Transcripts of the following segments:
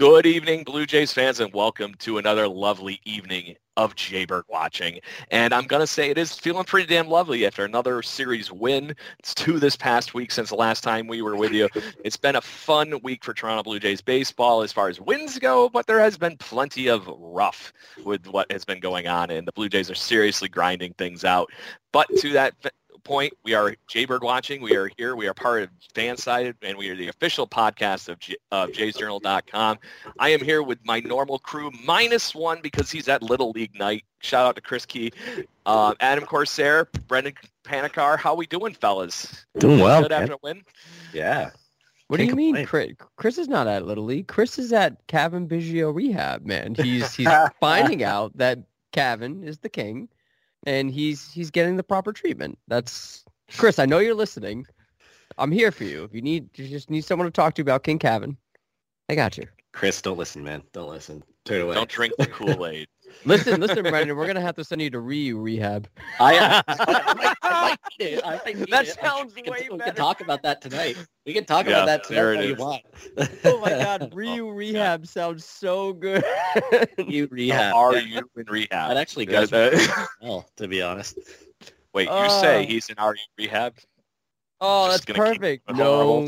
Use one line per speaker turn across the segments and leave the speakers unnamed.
Good evening, Blue Jays fans, and welcome to another lovely evening of Jaybird watching. And I'm going to say it is feeling pretty damn lovely after another series win. It's 2 this past week since the last time we were with you. It's been a fun week for Toronto Blue Jays baseball as far as wins go, but there has been plenty of rough with what has been going on, and the Blue Jays are seriously grinding things out. But to that point, we are Jaybird watching. We are here. We are part of Fansided, and we are the official podcast of jaysjournal.com. I am here with my normal crew, minus one because he's at Little League night. Shout out to Chris Key, Adam Corsair, Brendan Panikar. How we doing, fellas?
Doing well.
Good after a win?
Yeah.
What do you mean, Chris? Chris is not at Little League. Chris is at Kevin Biggio rehab, man. He's finding out that Kevin is the king. And he's getting the proper treatment. That's Chris. I know you're listening. I'm here for you. If you just need someone to talk to about King Kevin, I got you.
Chris, don't listen, man. Don't listen. Turn away.
Don't drink the Kool-Aid.
Listen, Brandon. We're gonna have to send you to rehab.
I might need it.
That sounds way better.
We can talk about that tonight. We can talk about that tonight if you want.
Oh my God, rehab sounds so good.
You rehab.
Are you in rehab?
That actually goes well, to be honest.
Wait, you say he's in RU rehab?
Oh, that's perfect. No.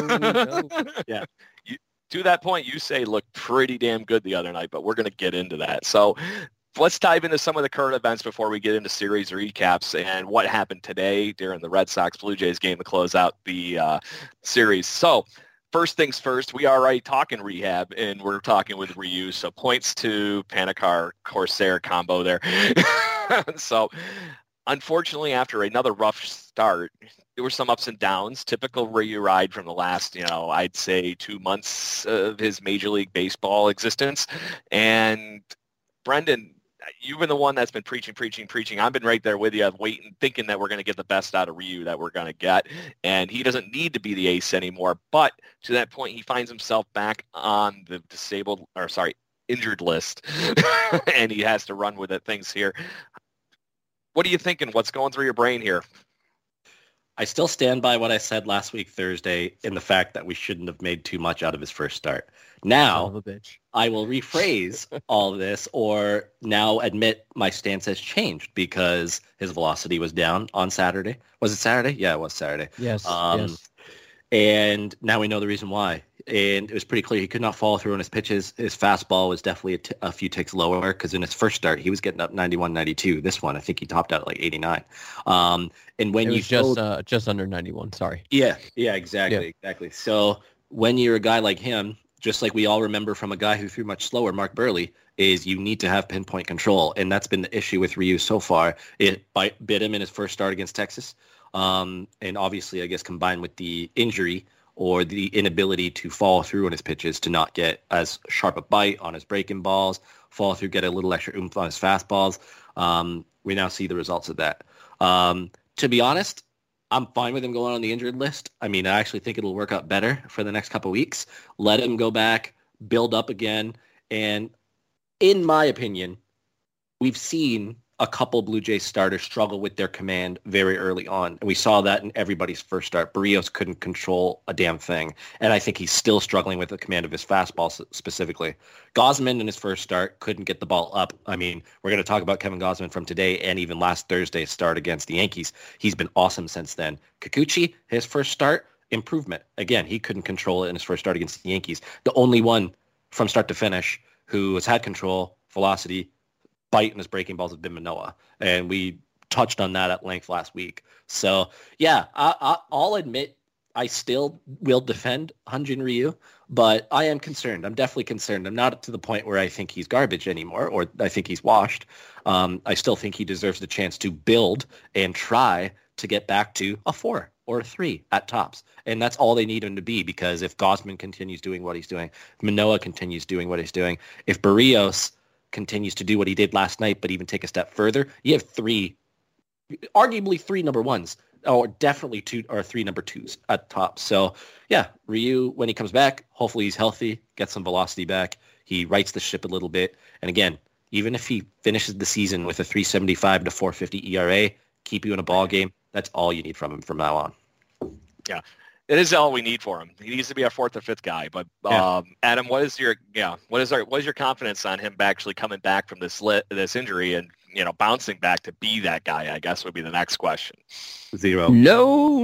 Yeah. To that point, you say looked pretty damn good the other night, but we're going to get into that. So let's dive into some of the current events before we get into series recaps and what happened today during the Red Sox-Blue Jays game to close out the series. So first things first, we are already talking rehab, and we're talking with Ryu. So points to Panikar-Corsair combo there. So unfortunately, after another rough start, there were some ups and downs, typical Ryu ride from the last, I'd say 2 months of his Major League Baseball existence. And Brendan, you've been the one that's been preaching. I've been right there with you, waiting, thinking that we're going to get the best out of Ryu that we're going to get. And he doesn't need to be the ace anymore. But to that point, he finds himself back on the injured list. And he has to run with it, things here. What are you thinking? What's going through your brain here?
I still stand by what I said last week Thursday in the fact that we shouldn't have made too much out of his first start. Now, I will rephrase all this or now admit my stance has changed because his velocity was down on Saturday. Was it Saturday? Yeah, it was Saturday.
Yes.
And now we know the reason why. And it was pretty clear he could not follow through on his pitches. His fastball was definitely a few ticks lower because in his first start, he was getting up 91, 92. This one, I think he topped out at like 89. And when
it was just under 91, sorry.
Yeah, exactly. So when you're a guy like him, just like we all remember from a guy who threw much slower, Mark Burley, is you need to have pinpoint control. And that's been the issue with Ryu so far. It bit him in his first start against Texas. And obviously, I guess, combined with the injury or the inability to follow through on his pitches, to not get as sharp a bite on his breaking balls, follow through, get a little extra oomph on his fastballs. We now see the results of that. To be honest, I'm fine with him going on the injured list. I mean, I actually think it'll work out better for the next couple of weeks. Let him go back, build up again. And in my opinion, we've seen a couple Blue Jays starters struggle with their command very early on. And we saw that in everybody's first start. Barrios couldn't control a damn thing. And I think he's still struggling with the command of his fastball specifically. Gausman in his first start couldn't get the ball up. I mean, we're going to talk about Kevin Gausman from today and even last Thursday's start against the Yankees. He's been awesome since then. Kikuchi, his first start, improvement. Again, he couldn't control it in his first start against the Yankees. The only one from start to finish who has had control, velocity, bite in his breaking balls has been Manoah. And we touched on that at length last week. So, yeah, I'll admit I still will defend Hyun-Jin Ryu, but I am concerned. I'm definitely concerned. I'm not to the point where I think he's garbage anymore or I think he's washed. I still think he deserves the chance to build and try to get back to a 4 or a 3 at tops. And that's all they need him to be, because if Gausman continues doing what he's doing, if Manoah continues doing what he's doing, if Barrios continues to do what he did last night, but even take a step further, you have arguably three number ones, or definitely 2 or 3 number 2s at top. So yeah, Ryu, when he comes back, hopefully he's healthy, gets some velocity back. He rights the ship a little bit. And again, even if he finishes the season with a 3.75 to 4.50 ERA, keep you in a ball game, that's all you need from him from now on.
Yeah. It is all we need for him. He needs to be our fourth or fifth guy. But Adam, what is your confidence on him actually coming back from this injury and bouncing back to be that guy? I guess would be the next question.
0.
No.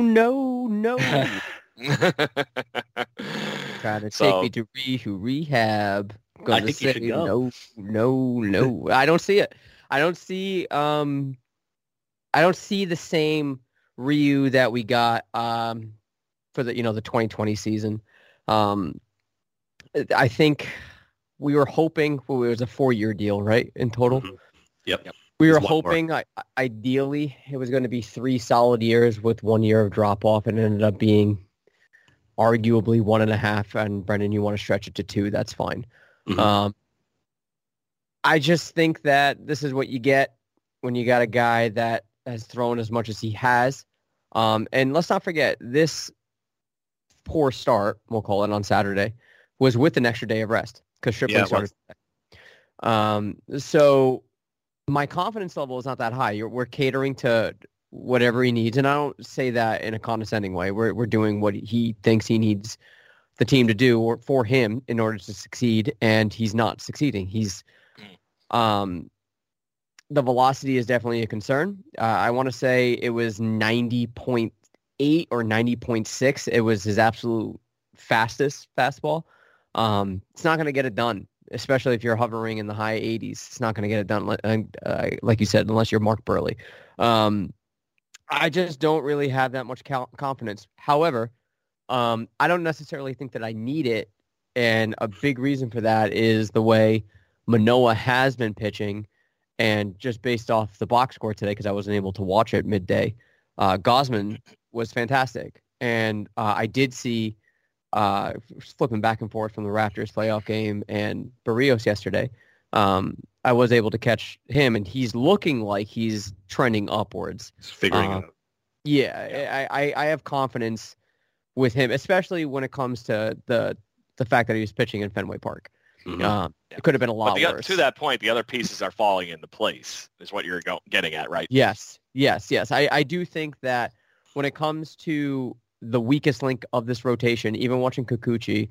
Try to take me to rehab.
I think you should go.
No. I don't see it. I don't see the same Ryu that we got for the 2020 season. I think we were hoping it was a 4-year deal, right, in total?
Mm-hmm. Yep.
We were hoping, ideally, it was going to be 3 solid years with 1 year of drop-off, and it ended up being arguably 1.5. And Brendan, you want to stretch it to 2, that's fine.
Mm-hmm.
I just think that this is what you get when you got a guy that has thrown as much as he has. And let's not forget, this poor start, we'll call it, on Saturday, was with an extra day of rest because Stripling started. So my confidence level is not that high. We're catering to whatever he needs, and I don't say that in a condescending way. We're doing what he thinks he needs the team to do or for him in order to succeed, and he's not succeeding. The velocity is definitely a concern. I want to say it was 90.8 or 90.6. It was his absolute fastest fastball. It's not going to get it done, especially if you're hovering in the high 80s. It's not going to get it done, like you said, unless you're Mark Burley. I just don't really have that much confidence. However, I don't necessarily think that I need it, and a big reason for that is the way Manoah has been pitching. And just based off the box score today, because I wasn't able to watch it midday, Gausman was fantastic. And I did see, flipping back and forth from the Raptors playoff game and Barrios yesterday, I was able to catch him, and he's looking like he's trending upwards.
He's figuring it out.
Yeah, I have confidence with him, especially when it comes to the fact that he was pitching in Fenway Park.
Mm-hmm.
It could have been a lot worse.
To that point, the other pieces are falling into place, is what you're getting at, right?
Yes. I do think that when it comes to the weakest link of this rotation, even watching Kikuchi,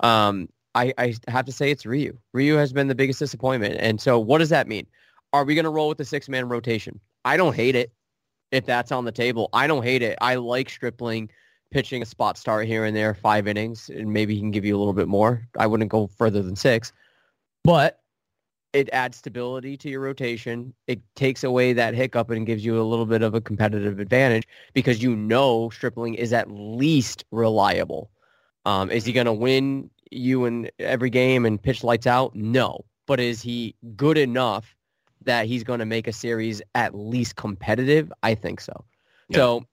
I have to say it's Ryu. Ryu has been the biggest disappointment. And so what does that mean? Are we going to roll with the 6-man rotation? I don't hate it if that's on the table. I don't hate it. I like Stripling pitching a spot start here and there, 5 innings, and maybe he can give you a little bit more. I wouldn't go further than 6. But it adds stability to your rotation. It takes away that hiccup and gives you a little bit of a competitive advantage because Stripling is at least reliable. Is he going to win you in every game and pitch lights out? No. But is he good enough that he's going to make a series at least competitive? I think so. Yeah. So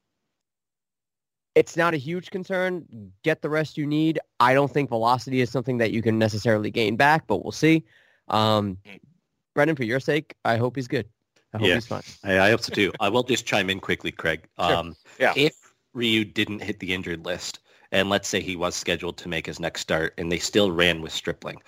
it's not a huge concern. Get the rest you need. I don't think velocity is something that you can necessarily gain back, but we'll see. Brendan, for your sake, I hope he's good. I hope he's fine.
I hope so too. I will just chime in quickly, Craig.
Sure.
If Ryu didn't hit the injured list, and let's say he was scheduled to make his next start, and they still ran with Stripling,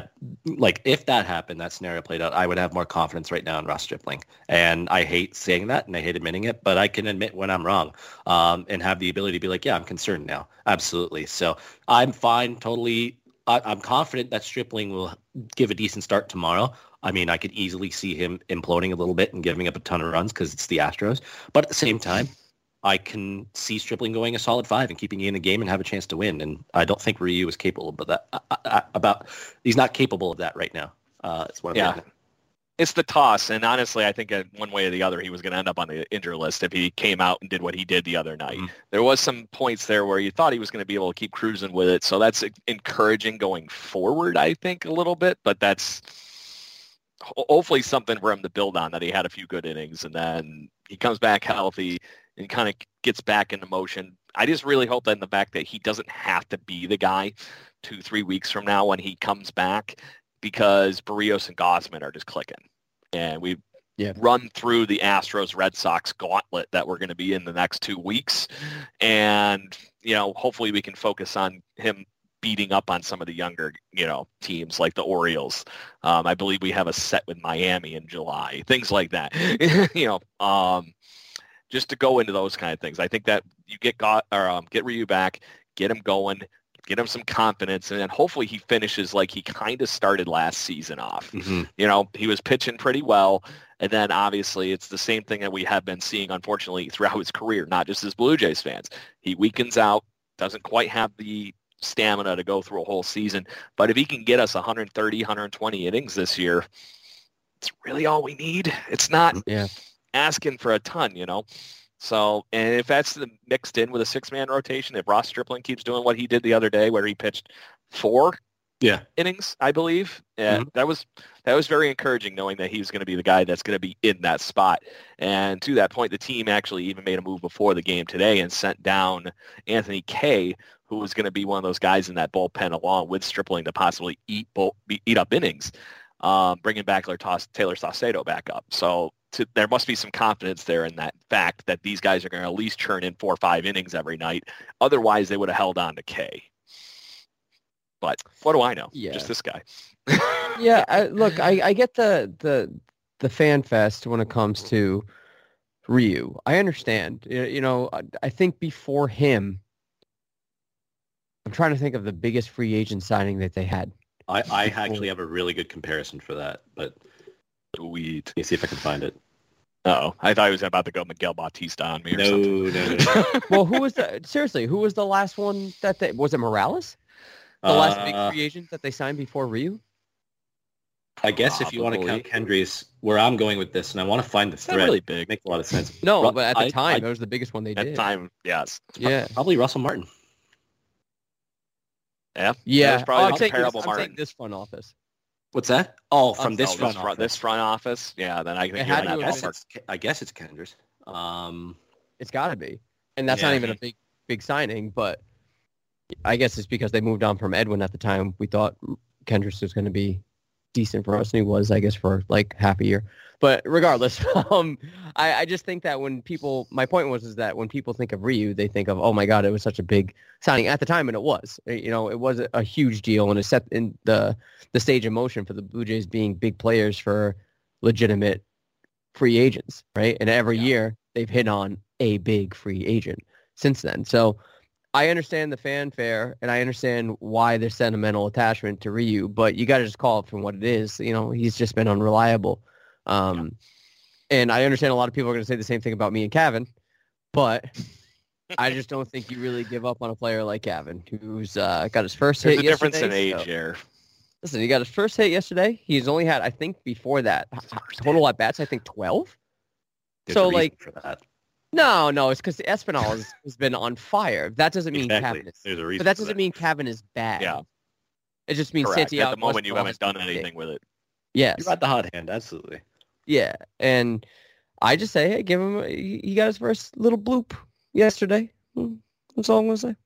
if that happened, that scenario played out, I would have more confidence right now in Ross Stripling. And I hate saying that, and I hate admitting it, but I can admit when I'm wrong, and have the ability to be like, yeah, I'm concerned now. Absolutely. So I'm fine, totally. I'm confident that Stripling will give a decent start tomorrow. I mean, I could easily see him imploding a little bit and giving up a ton of runs because it's the Astros. But at the same time, I can see Stripling going a solid 5 and keeping you in the game and have a chance to win. And I don't think Ryu is capable of that. He's not capable of that right now. It's one of
It's the toss, and honestly, I think one way or the other, he was going to end up on the injury list if he came out and did what he did the other night. Mm-hmm. There was some points there where you thought he was going to be able to keep cruising with it, so that's encouraging going forward, I think, a little bit, but that's hopefully something for him to build on, that he had a few good innings, and then he comes back healthy and kind of gets back into motion. I just really hope that in the fact that he doesn't have to be the guy 2-3 weeks from now when he comes back, because Barrios and Gausman are just clicking. And we've run through the Astros-Red Sox gauntlet that we're going to be in the next 2 weeks. And, hopefully we can focus on him beating up on some of the younger, teams like the Orioles. I believe we have a set with Miami in July, things like that. Just to go into those kind of things. I think that you get Ryu back, get him going, get him some confidence, and then hopefully he finishes like he kind of started last season off.
Mhm.
You know, he was pitching pretty well, and then obviously it's the same thing that we have been seeing, unfortunately, throughout his career, not just as Blue Jays fans. He weakens out, doesn't quite have the stamina to go through a whole season, but if he can get us 130, 120 innings this year, it's really all we need. It's not asking for a ton, you know. So, and if that's mixed in with a 6-man rotation, if Ross Stripling keeps doing what he did the other day where he pitched 4 innings, I believe, that was very encouraging, knowing that he's going to be the guy that's going to be in that spot. And to that point, the team actually even made a move before the game today and sent down Anthony Kay, who was going to be one of those guys in that bullpen along with Stripling to possibly eat up innings, bringing back Taylor Saucedo back up. So there must be some confidence there in that fact that these guys are going to at least churn in 4 or 5 innings every night. Otherwise, they would have held on to Kay. But what do I know?
Yeah.
Just this guy.
Yeah, I get the fan fest when it comes to Ryu. I understand. You know, I think before him, I'm trying to think of the biggest free agent signing that they had.
I actually have a really good comparison for that, but
Sweet.
let me see if I can find it.
Uh-oh. I thought he was about to go Miguel Bautista on me or something.
No.
Well, who was the last one was it Morales? The last big free agent that they signed before Ryu?
I guess if you want to count Kendrys, where I'm going with this, and I want to find the
It's
thread.
not really big.
Makes a lot of sense.
No, but at the time, it was the biggest one they
At
did.
the time, yes.
Yeah.
Probably Russell Martin.
Yeah.
Yeah.
That was probably
I'm
the comparable
taking
Martin.
this front office.
What's that? Oh, from this front office.
This front office. Yeah, then I think
It
you're
had
in
to
that
have
ballpark.
I guess it's Kendrys.
It's got to be. And that's not
Yeah.
even a big signing, but I guess it's because they moved on from Edwin at the time. We thought Kendricks was going to be decent for us, and he was, I guess, for like half a year. But regardless, I just think that my point is that when people think of Ryu, they think of, oh my God, it was such a big signing at the time, and it was. You know, it was a huge deal, and it set in the stage in motion for the Blue Jays being big players for legitimate free agents, right? And every year they've hit on a big free agent since then. So I understand the fanfare, and I understand why there's sentimental attachment to Ryu, but you got to just call it from what it is. You know, he's just been unreliable. And I understand a lot of people are going to say the same thing about me and Kevin, but I just don't think you really give up on a player like Kevin, who's got his first hit
There's a
yesterday.
difference in age here.
Listen, he got his first hit yesterday. He's only had, I think, before that, total at-bats, I think 12.
There's
So,
a reason
like,
for that.
No, it's because Espinal has been on fire. That doesn't mean
Exactly.
Kevin is.
There's a reason.
But that
for
doesn't mean Kevin is bad.
Yeah.
It just means
Correct.
Santiago
At the moment, you
Espinal
haven't
has
done
been big.
anything with it.
Yes.
You're at the hot hand, absolutely.
Yeah. And I just say, hey, give him. He got his first little bloop yesterday. That's all I'm gonna say.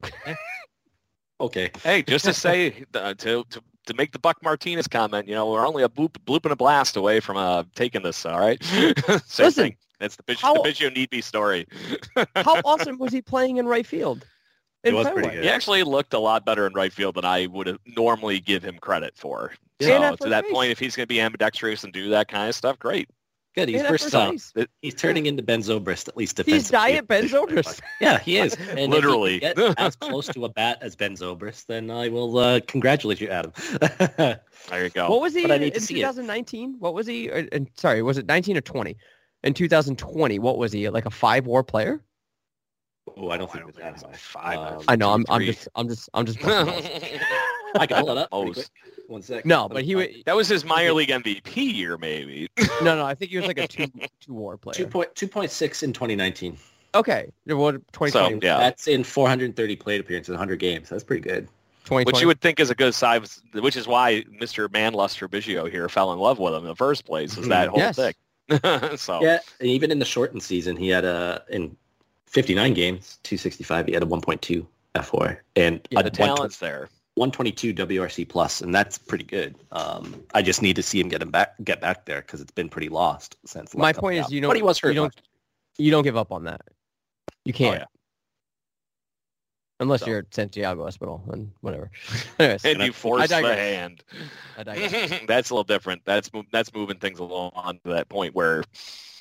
Okay.
Hey, just to say to make the Buck Martinez comment, you know, we're only a bloop and a blast away from taking this. All right. Same
Listen,
thing. That's the Biggio Needby story.
How awesome was he playing in right field?
It was pretty good.
He actually looked a lot better in right field than I would normally give him credit for.
Yeah.
So to that point, if he's going to be ambidextrous and do that kind of stuff, great.
Good. He's
And at
versatile.
first base.
He's turning into Ben Zobrist, at least defensively.
He's diet Ben Zobrist.
Yeah, he is. And
Literally.
If he can get as close to a bat as Ben Zobrist, then I will congratulate you, Adam.
There you go.
What was he
But I
in
need to see it.
2019? What was he? Sorry, was it 19 or 20? In 2020, what was he? Like a 5-WAR player?
Oh, I don't think
I
it was
don't
that
think it
high.
was 5.
I know. I'm
2,
just.
I can pull it up. pretty
Oh,
quick. 1 sec.
No, but he would.
that was his minor league MVP year, maybe.
No. I think he was like a 2-WAR player.
2.6 in 2019.
Okay. What 2020?
So, yeah.
That's in 430 plate appearances, 100 games. That's pretty good.
2020.
Which you would think is a good size, which is why Mr. Manluster Biggio here fell in love with him in the first place, is that whole
Yes.
thing. So
Yeah, and even in the shortened season, he had in 59 games, 265. He had a 1.2 F4 and
Yeah,
a
the talent's there.
122 WRC plus, and that's pretty good. I just need to see him get back there because it's been pretty lost since.
My point is,
but he was hurt.
You don't give up on that. You can't.
yeah.
Unless
So.
you're Santiago Espinal and whatever. Anyways,
And you force the
digress.
hand.
I digress.
That's a little different. That's moving things along to that point where,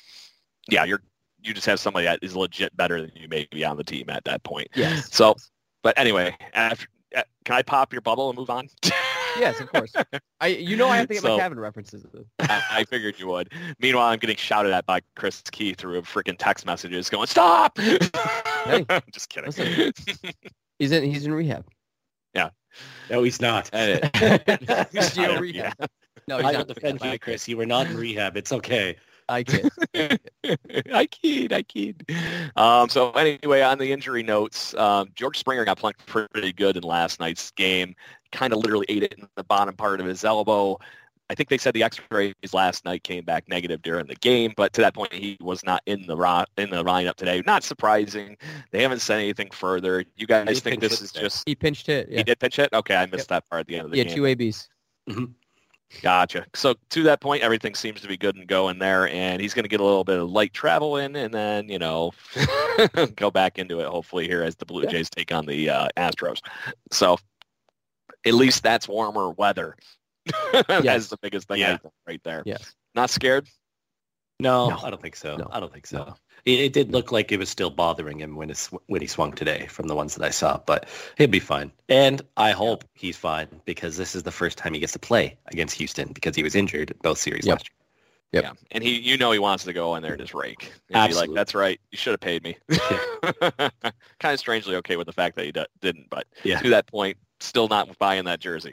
yeah, you just have somebody that is legit better than you maybe on the team at that point.
Yes.
So But anyway, can I pop your bubble and move on?
Yes, of course. I have to get my Kevin references.
I figured you would. Meanwhile, I'm getting shouted at by Chris Key through freaking text messages going, "Stop!"
Hey,
just kidding.
Listen, he's in rehab.
Yeah.
No, he's not.
He's still in rehab. No, he's
I will
not.
defend you, Chris. You were not in rehab. It's okay.
I kid.
I kid. So anyway, on the injury notes, George Springer got plunked pretty good in last night's game. Kind of literally ate it in the bottom part of his elbow. I think they said the X-rays last night came back negative during the game, but to that point, he was not in the lineup today. Not surprising. They haven't said anything further. You guys think this is just...
He pinched hit. Yeah.
He did pinch hit? Okay, I missed that part at the end of the game.
Yeah, 2 ABs.
Mm-hmm.
Gotcha. So to that point, everything seems to be good and going there, and he's going to get a little bit of light travel in, and then, go back into it, hopefully, here as the Blue Jays take on the Astros. So at least that's warmer weather. That's the biggest thing I think right there.
Yes.
Not scared?
No, I don't think so.
No.
I don't think so. It did look like it was still bothering him when he swung today from the ones that I saw, but he'll be fine. And I hope he's fine because this is the first time he gets to play against Houston because he was injured both series last year.
Yep. Yeah, and he wants to go in there and just rake. And
Absolutely.
be like, that's right. You should have paid me. Kind of strangely okay with the fact that he didn't, but to that point, still not buying that jersey.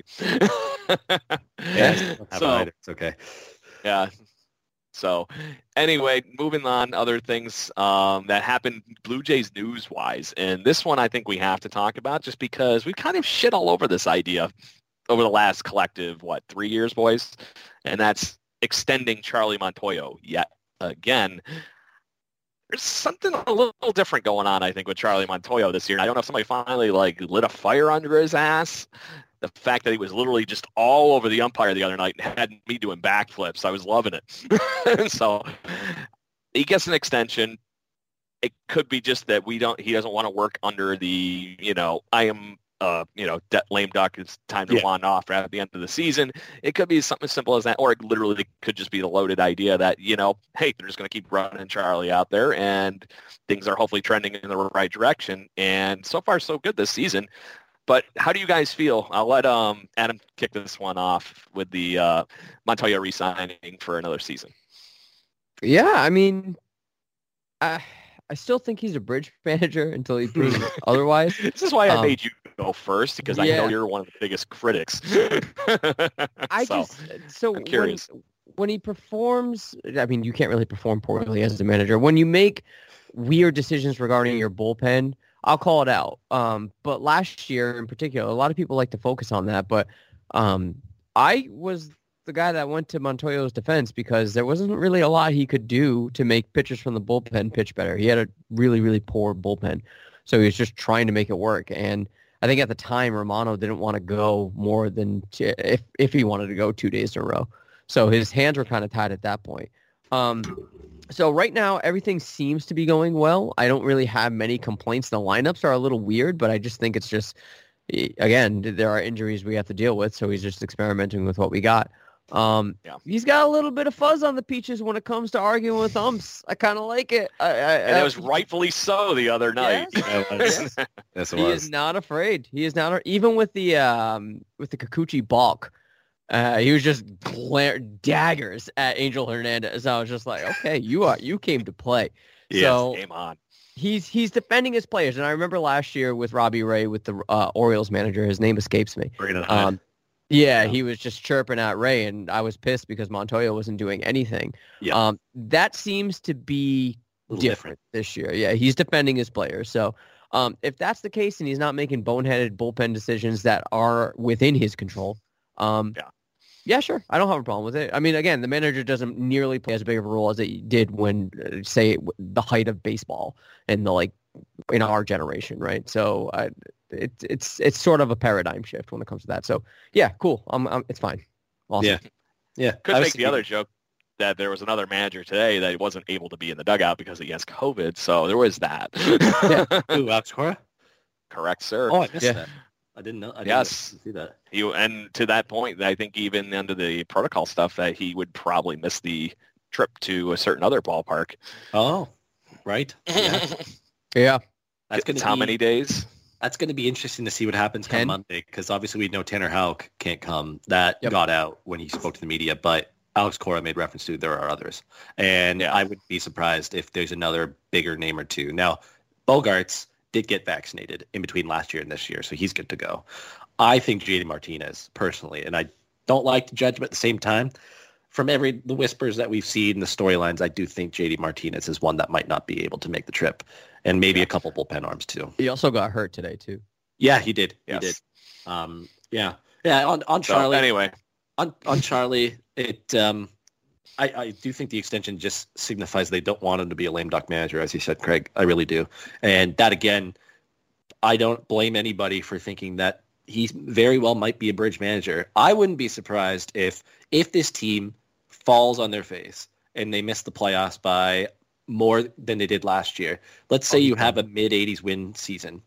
It's okay.
Yeah. So anyway, moving on, other things that happened Blue Jays news-wise. And this one I think we have to talk about just because we've kind of shit all over this idea over the last collective, 3 years, boys? And that's extending Charlie Montoyo yet again. There's something a little different going on, I think, with Charlie Montoyo this year. And I don't know if somebody finally lit a fire under his ass. The fact that he was literally just all over the umpire the other night and had me doing backflips. I was loving it. So he gets an extension. It could be just that he doesn't want to work under the, I am, lame duck. It's time to wand off at the end of the season. It could be something as simple as that, or it literally could just be the loaded idea that, hey, they're just going to keep running Charlie out there and things are hopefully trending in the right direction. And so far, so good this season. But how do you guys feel? I'll let Adam kick this one off with the Montoya re-signing for another season.
Yeah, I mean, I still think he's a bridge manager until he proves otherwise.
This is why I made you go first, because I know you're one of the biggest critics.
I'm curious. When he performs, I mean, you can't really perform poorly as a manager. When you make weird decisions regarding your bullpen, I'll call it out. But last year in particular, a lot of people like to focus on that. But I was the guy that went to Montoyo's defense because there wasn't really a lot he could do to make pitchers from the bullpen pitch better. He had a really, really poor bullpen. So he was just trying to make it work. And I think at the time, Romano didn't want to go more than if he wanted to go 2 days in a row. So his hands were kind of tied at that point. So right now, everything seems to be going well. I don't really have many complaints. The lineups are a little weird, but I just think it's just, again, there are injuries we have to deal with, so he's just experimenting with what we got. He's got a little bit of fuzz on the peaches when it comes to arguing with umps. I kind of like it.
And it was rightfully so the other night.
Yes.
Yes, it
he
was.
is not afraid. He is not, even with the Kikuchi balk. He was just daggers at Angel Hernandez. I was just like, okay, you came to play.
Yes,
so
game on.
He's defending his players, and I remember last year with Robbie Ray, with the Orioles manager, his name escapes me. He was just chirping at Ray, and I was pissed because Montoya wasn't doing anything.
Yeah.
That seems to be different this year. Yeah, he's defending his players. So if that's the case, and he's not making boneheaded bullpen decisions that are within his control, yeah, sure. I don't have a problem with it. I mean, again, the manager doesn't nearly play as big of a role as it did when, say, the height of baseball and in our generation, right? So it's sort of a paradigm shift when it comes to that. So yeah, cool. It's fine. Awesome.
Yeah.
Could make the other joke that there was another manager today that wasn't able to be in the dugout because he has COVID. So there was that.
Ooh, Alex Cora?
Correct, sir.
Oh, I missed that. I didn't know. I didn't see that.
And to that point, I think even under the protocol stuff, that he would probably miss the trip to a certain other ballpark.
Oh, right.
Yeah.
That's how many days?
That's going to be interesting to see what happens come
10?
Monday, because obviously we know Tanner Houck can't come. That got out when he spoke to the media, but Alex Cora made reference to there are others. And I would be surprised if there's another bigger name or two. Now, Bogarts did get vaccinated in between last year and this year, so he's good to go. I think JD Martinez, personally, and I don't like to judge him at the same time. From the whispers that we've seen, the storylines, I do think JD Martinez is one that might not be able to make the trip. And maybe a couple bullpen arms, too.
He also got hurt today, too.
Yeah, he did.
Yes.
He did. Yeah, on Charlie.
So, anyway.
On Charlie, I do think the extension just signifies they don't want him to be a lame duck manager, as you said, Craig. I really do. And that, again, I don't blame anybody for thinking that he very well might be a bridge manager. I wouldn't be surprised if this team falls on their face and they miss the playoffs by more than they did last year. Let's say you have a mid-80s win season,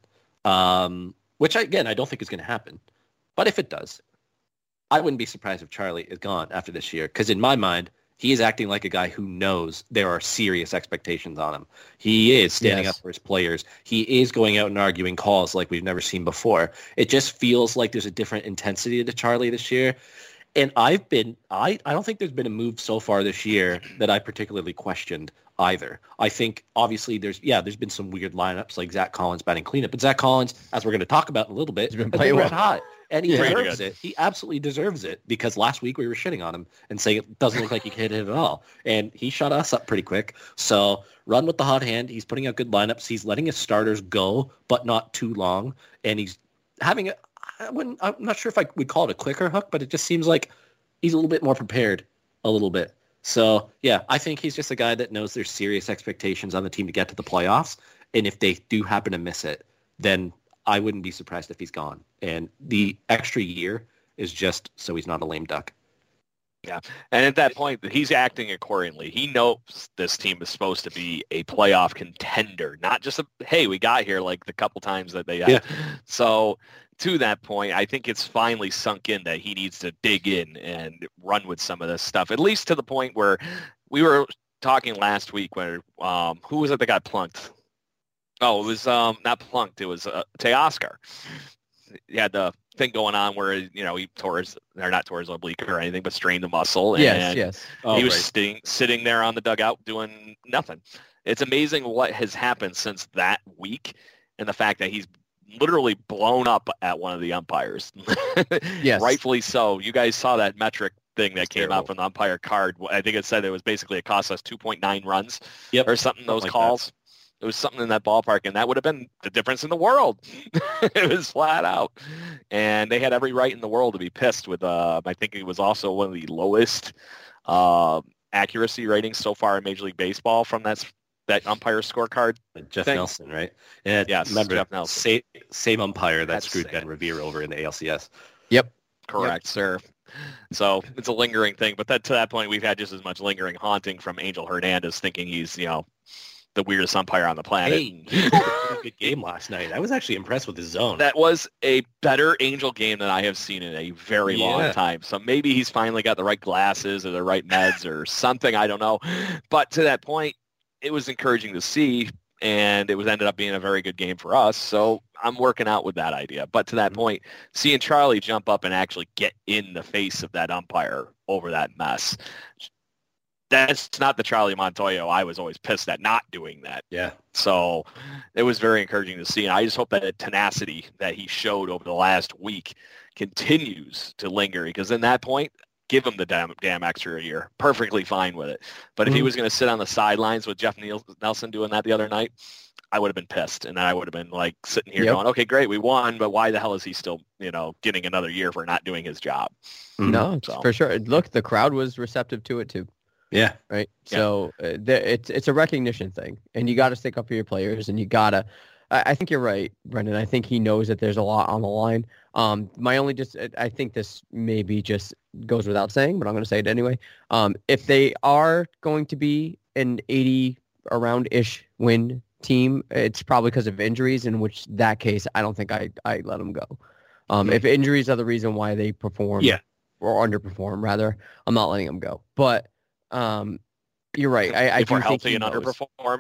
which, again, I don't think is going to happen. But if it does, I wouldn't be surprised if Charlie is gone after this year, because in my mind, he is acting like a guy who knows there are serious expectations on him. He is standing up for his players. He is going out and arguing calls like we've never seen before. It just feels like there's a different intensity to Charlie this year. And I don't think there's been a move so far this year that I particularly questioned either. I think obviously there's been some weird lineups like Zach Collins batting cleanup, but Zach Collins, as we're going to talk about in a little bit, has been red hot. And he deserves it. He absolutely deserves it, because last week we were shitting on him and saying it doesn't look like he can hit it at all. And he shut us up pretty quick. So run with the hot hand. He's putting out good lineups. He's letting his starters go, but not too long. And he's having I'm not sure if I would call it a quicker hook, but it just seems like he's a little bit more prepared a little bit. So, yeah, I think he's just a guy that knows there's serious expectations on the team to get to the playoffs. And if they do happen to miss it, then I wouldn't be surprised if he's gone. And the extra year is just so he's not a lame duck.
Yeah. And at that point, he's acting accordingly. He knows this team is supposed to be a playoff contender, not just hey, we got here like the couple times that they had. Yeah. So to that point, I think it's finally sunk in that he needs to dig in and run with some of this stuff, at least to the point where we were talking last week where who was it that got plunked? Oh, it was not plunked. It was Teoscar. He had the thing going on where, you know, he not tore his oblique or anything, but strained the muscle. And
yes.
He was sitting there on the dugout doing nothing. It's amazing what has happened since that week, and the fact that he's literally blown up at one of the umpires.
Yes.
Rightfully so. You guys saw that metric thing that came out from the umpire card. I think it said it was basically it cost us 2.9 runs or something, those like calls. That. It was something in that ballpark, and that would have been the difference in the world. It was flat out. And they had every right in the world to be pissed with, I think it was also one of the lowest accuracy ratings so far in Major League Baseball from that umpire scorecard.
Jeff Nelson, right? And
yes,
remember,
Jeff Nelson.
Same umpire that screwed Ben Revere over in the ALCS.
Yep.
Correct, sir. So it's a lingering thing. But to that point, we've had just as much lingering haunting from Angel Hernandez thinking he's, you know, the weirdest umpire on the planet.
Hey, he had a pretty good game last night. I was actually impressed with his zone.
That was a better Angel game than I have seen in a very long time. So maybe he's finally got the right glasses or the right meds or something. I don't know. But to that point, it was encouraging to see, and it ended up being a very good game for us. So I'm working out with that idea. But to that point, seeing Charlie jump up and actually get in the face of that umpire over that mess, that's not the Charlie Montoyo I was always pissed at not doing that.
Yeah.
So it was very encouraging to see. And I just hope that tenacity that he showed over the last week continues to linger, because in that point, give him the damn extra year. Perfectly fine with it. But if he was going to sit on the sidelines with Jeff Nelson doing that the other night, I would have been pissed. And I would have been like sitting here going, okay, great, we won, but why the hell is he still, you know, getting another year for not doing his job?
No, for sure. Look, the crowd was receptive to it too.
Yeah.
Right. Yeah. So it's a recognition thing, and you got to stick up for your players, and you got to. I think you're right, Brendan. I think he knows that there's a lot on the line. I think this maybe just goes without saying, but I'm going to say it anyway. If they are going to be an 80 around-ish win team, it's probably because of injuries, in which that case, I don't think I let them go. If injuries are the reason why they perform or underperform, rather, I'm not letting them go. But you're right. I
if
do
we're
think
healthy and underperforming.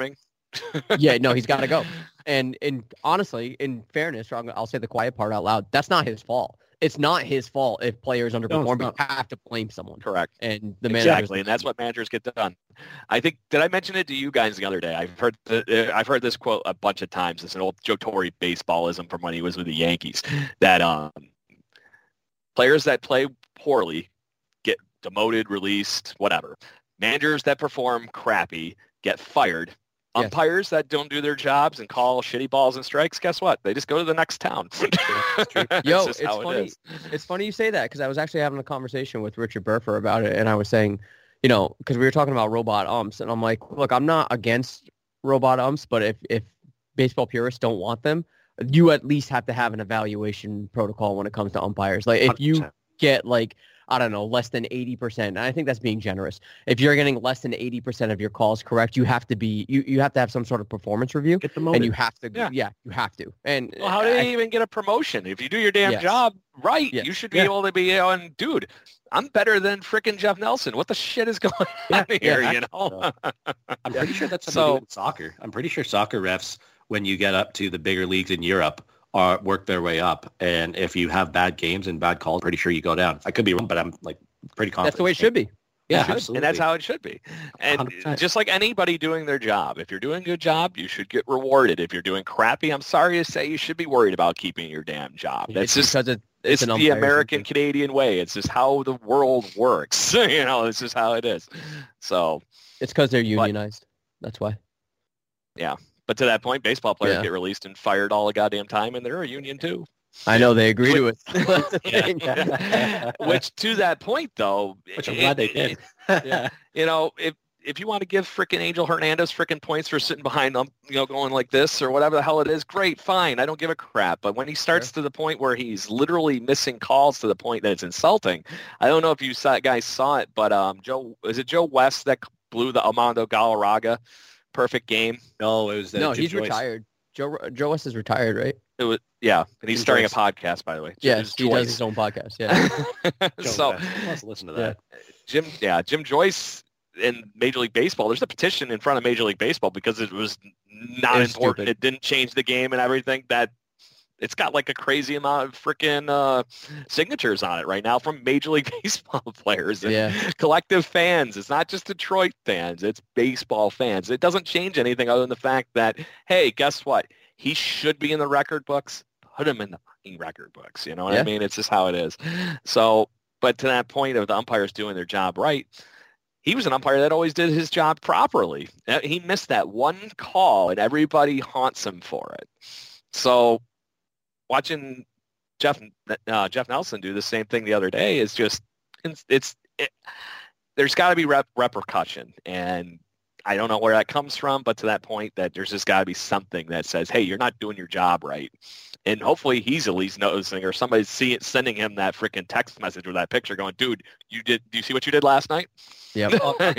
Yeah, no, he's got to go. And honestly, in fairness, I'll say the quiet part out loud. That's not his fault. It's not his fault if players underperform. You have to blame someone.
Correct.
And the
exactly, and that's what managers get done. I think, did I mention it to you guys the other day? I've heard this quote a bunch of times. It's an old Joe Torre baseballism from when he was with the Yankees. That players that play poorly get demoted, released, whatever. Managers that perform crappy get fired. Yes. Umpires that don't do their jobs and call shitty balls and strikes, guess what? They just go to the next town.
Yo, it's funny. It's funny you say that because I was actually having a conversation with Richard Burfer about it, and I was saying, because we were talking about robot umps, and I'm like, look, I'm not against robot umps, but if baseball purists don't want them, you at least have to have an evaluation protocol when it comes to umpires. Like if you get I don't know, less than 80%. And I think that's being generous. If you're getting less than 80% of your calls correct, you have to be you have to have some sort of performance review. And you have to you have to. And
well, how do you even get a promotion? If you do your damn job right, you should be able to be and dude, I'm better than frickin' Jeff Nelson. What the shit is going on here,
I'm pretty sure that's something to do with soccer. I'm pretty sure soccer refs, when you get up to the bigger leagues in Europe, work their way up, and if you have bad games and bad calls, pretty sure you go down. I could be wrong, but I'm pretty confident.
That's the way it should be.
Yeah, absolutely.
And that's how it should be. And 100%. Just like anybody doing their job, if you're doing a good job, you should get rewarded. If you're doing crappy, I'm sorry to say, you should be worried about keeping your damn job. That's just because it's the American Canadian way. It's just how the world works. It's just how it is. So
it's because they're unionized. That's why.
Yeah. But to that point, baseball players get released and fired all the goddamn time, and they're a union too.
I know they agree to it.
Which to that point, though,
which I'm glad they did.
If you want to give frickin' Angel Hernandez frickin' points for sitting behind them, going like this or whatever the hell it is, great, fine. I don't give a crap. But when he starts to the point where he's literally missing calls to the point that it's insulting, I don't know if you guys saw it, but Joe West that blew the Armando Galarraga perfect game?
No, it was
no. He's retired. Joe West is retired, right?
It was and he's starting a podcast, by the way.
Yes, he does his own podcast. Yeah.
So let's listen to that.
Jim Joyce in Major League Baseball. There's a petition in front of Major League Baseball because it was not important. Stupid. It didn't change the game and everything. That it's got like a crazy amount of freaking signatures on it right now from Major League Baseball players and collective fans. It's not just Detroit fans. It's baseball fans. It doesn't change anything other than the fact that, hey, guess what? He should be in the record books. Put him in the fucking record books. You know what I mean? It's just how it is. So, but to that point of the umpires doing their job right, he was an umpire that always did his job properly. He missed that one call, and everybody haunts him for it. So watching Jeff Nelson do the same thing the other day is just there's got to be repercussion, and I don't know where that comes from, but to that point that there's just got to be something that says, hey, you're not doing your job right. And hopefully he's at least noticing, or somebody's sending him that freaking text message with that picture going, dude, do you see what you did last night?
Yeah.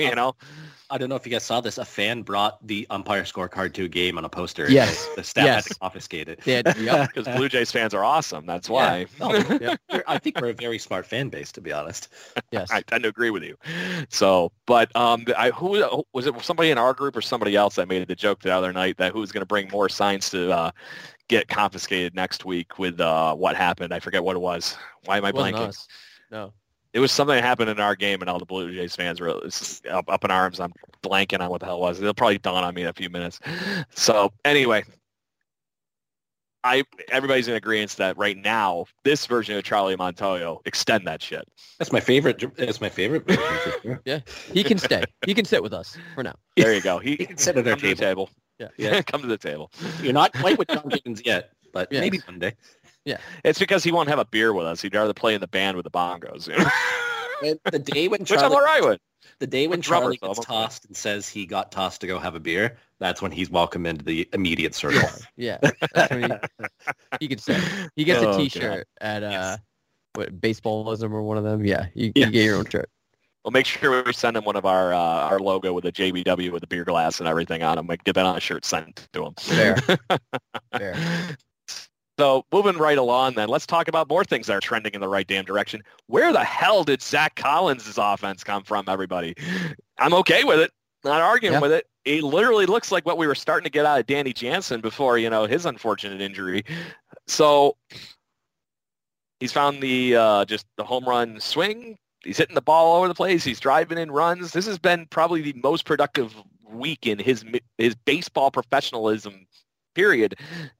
I don't know if you guys saw this. A fan brought the umpire scorecard to a game on a poster.
Yes.
The staff had to confiscate it.
Yeah,
because Blue Jays fans are awesome. That's why.
I think we're a very smart fan base, to be honest.
Yes.
I tend to agree with you. So, but who was it? Somebody in our group or somebody else that made the joke the other night that who's going to bring more signs to get confiscated next week with what happened? I forget what it was. Why am I blanking?
Us. No.
It was something that happened in our game, and all the Blue Jays fans were up in arms. I'm blanking on what the hell it was. It'll probably dawn on me in a few minutes. So anyway, everybody's in agreement that right now, this version of Charlie Montoyo, extend that shit.
That's my favorite. It's my favorite version.
Yeah, he can stay. He can sit with us for now.
There you go. He
can sit at our table.
Yeah, come to the table.
You're not quite with John Gibbons yet, but maybe one day.
Yeah,
it's because he won't have a beer with us. He'd rather play in the band with the bongos.
The day when
Charlie, which I'm all right with.
The day when Charlie gets tossed and says he got tossed to go have a beer, that's when he's welcome into the immediate circle.
Yeah. That's when he can say. He gets a T-shirt at Baseballism or one of them. Yeah, you get your own shirt.
We'll make sure we send him one of our logo with a JBW with a beer glass and everything on him. We get that on a shirt sent to him.
Fair.
So moving right along then, let's talk about more things that are trending in the right damn direction. Where the hell did Zach Collins' offense come from, everybody? I'm okay with it. Not arguing with it. he literally looks like what we were starting to get out of Danny Jansen before, his unfortunate injury. So he's found just the home run swing. He's hitting the ball all over the place. He's driving in runs. This has been probably the most productive week in his baseball professionalism period.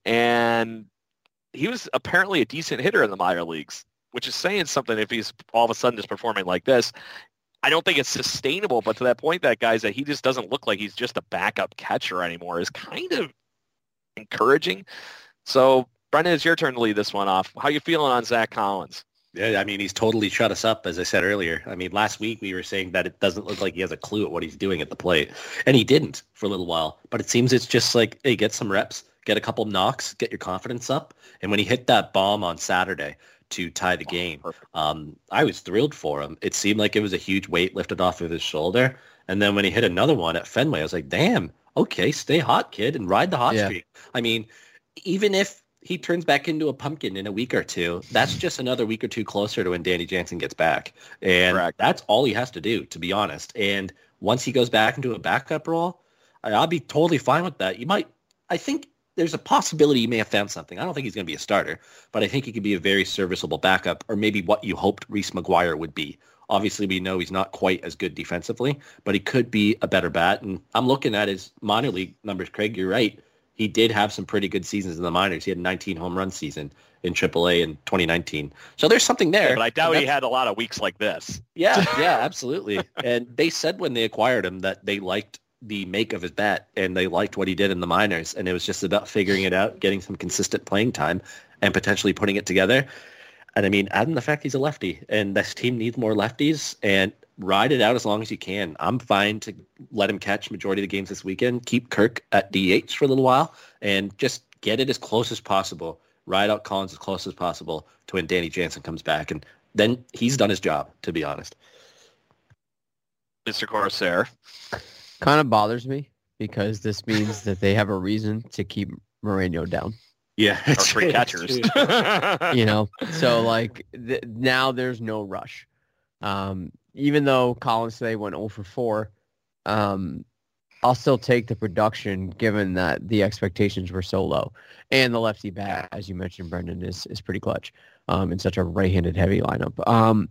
And he was apparently a decent hitter in the minor leagues, which is saying something if he's all of a sudden just performing like this. I don't think it's sustainable, but to that point, that he just doesn't look like he's just a backup catcher anymore is kind of encouraging. So, Brendan, it's your turn to lead this one off. How you feeling on Zach Collins?
Yeah, I mean, he's totally shut us up, as I said earlier. I mean, last week we were saying that it doesn't look like he has a clue at what he's doing at the plate. And he didn't for a little while. But it seems it's just like, hey, get some reps, get a couple knocks, get your confidence up. And when he hit that bomb on Saturday to tie the game, I was thrilled for him. It seemed like it was a huge weight lifted off of his shoulder. And then when he hit another one at Fenway, I was like, damn, okay, stay hot, kid, and ride the hot streak. I mean, even if he turns back into a pumpkin in a week or two, that's just another week or two closer to when Danny Jansen gets back. And that's all he has to do, to be honest. And once he goes back into a backup role, I'll be totally fine with that. I think there's a possibility he may have found something. I don't think he's going to be a starter, but I think he could be a very serviceable backup, or maybe what you hoped Reese McGuire would be. Obviously, we know he's not quite as good defensively, but he could be a better bat. And I'm looking at his minor league numbers, Craig. You're right. He did have some pretty good seasons in the minors. He had a 19 home run season in AAA in 2019. So there's something there.
Yeah, but I doubt he had a lot of weeks like this.
Yeah, absolutely. And they said when they acquired him that they liked the make of his bat and they liked what he did in the minors. And it was just about figuring it out, getting some consistent playing time and potentially putting it together. And I mean, add in the fact he's a lefty and this team needs more lefties, and ride it out as long as you can. I'm fine to let him catch majority of the games this weekend, keep Kirk at DH for a little while, and just get it as close as possible. Ride out Collins as close as possible to when Danny Jansen comes back. And then he's done his job, to be honest.
Mr. Corsair.
Kind of bothers me because this means that they have a reason to keep Moreno down.
Yeah.
Or three catchers.
So like now there's no rush. Even though Collins today went 0 for 4, I'll still take the production given that the expectations were so low. And the lefty bat, as you mentioned, Brendan, is pretty clutch in such a right-handed heavy lineup.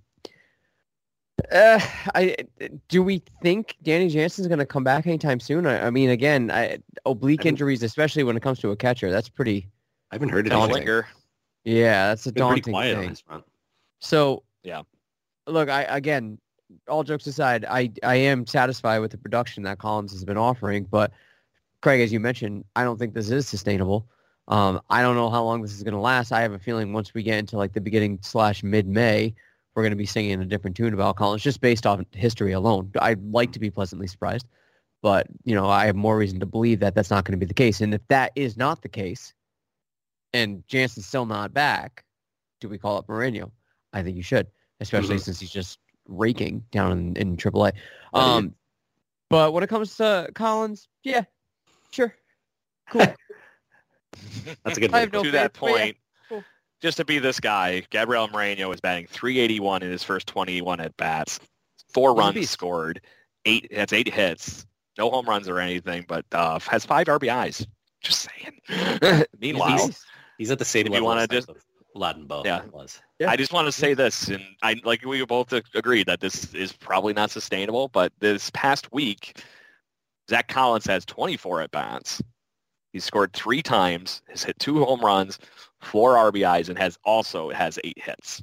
Do we think Danny Jansen's going to come back anytime soon? I mean, again, oblique injuries, especially when it comes to a catcher, that's pretty.
I haven't heard it.
Yeah, that's a daunting
pretty quiet
thing.
on this front.
So,
yeah.
Look, again, all jokes aside, I am satisfied with the production that Collins has been offering. But, Craig, as you mentioned, I don't think this is sustainable. I don't know how long this is going to last. I have a feeling once we get into like the beginning/mid-May, we're going to be singing a different tune about Collins just based off history alone. I'd like to be pleasantly surprised, but I have more reason to believe that that's not going to be the case. And if that is not the case, and Jansen's still not back, do we call up Moreno? I think you should, especially since he's just raking down in AAA. But when it comes to Collins, yeah, sure, cool.
That's a good
I have no
to
faith,
that
but yeah,
point.
cool.
Just to be this guy, Gabriel Moreno is batting .381 in his first 21 at bats, 4 runs scored, 8 hits, no home runs or anything, but has 5 RBIs. Just saying. Meanwhile,
he's at the same level as Vlad Bow.
Yeah.
Was.
I just want to say this, and we both agree that this is probably not sustainable, but this past week, Zach Collins has 24 at bats. He's scored 3 times, has hit 2 home runs, 4 RBIs, and has 8 hits.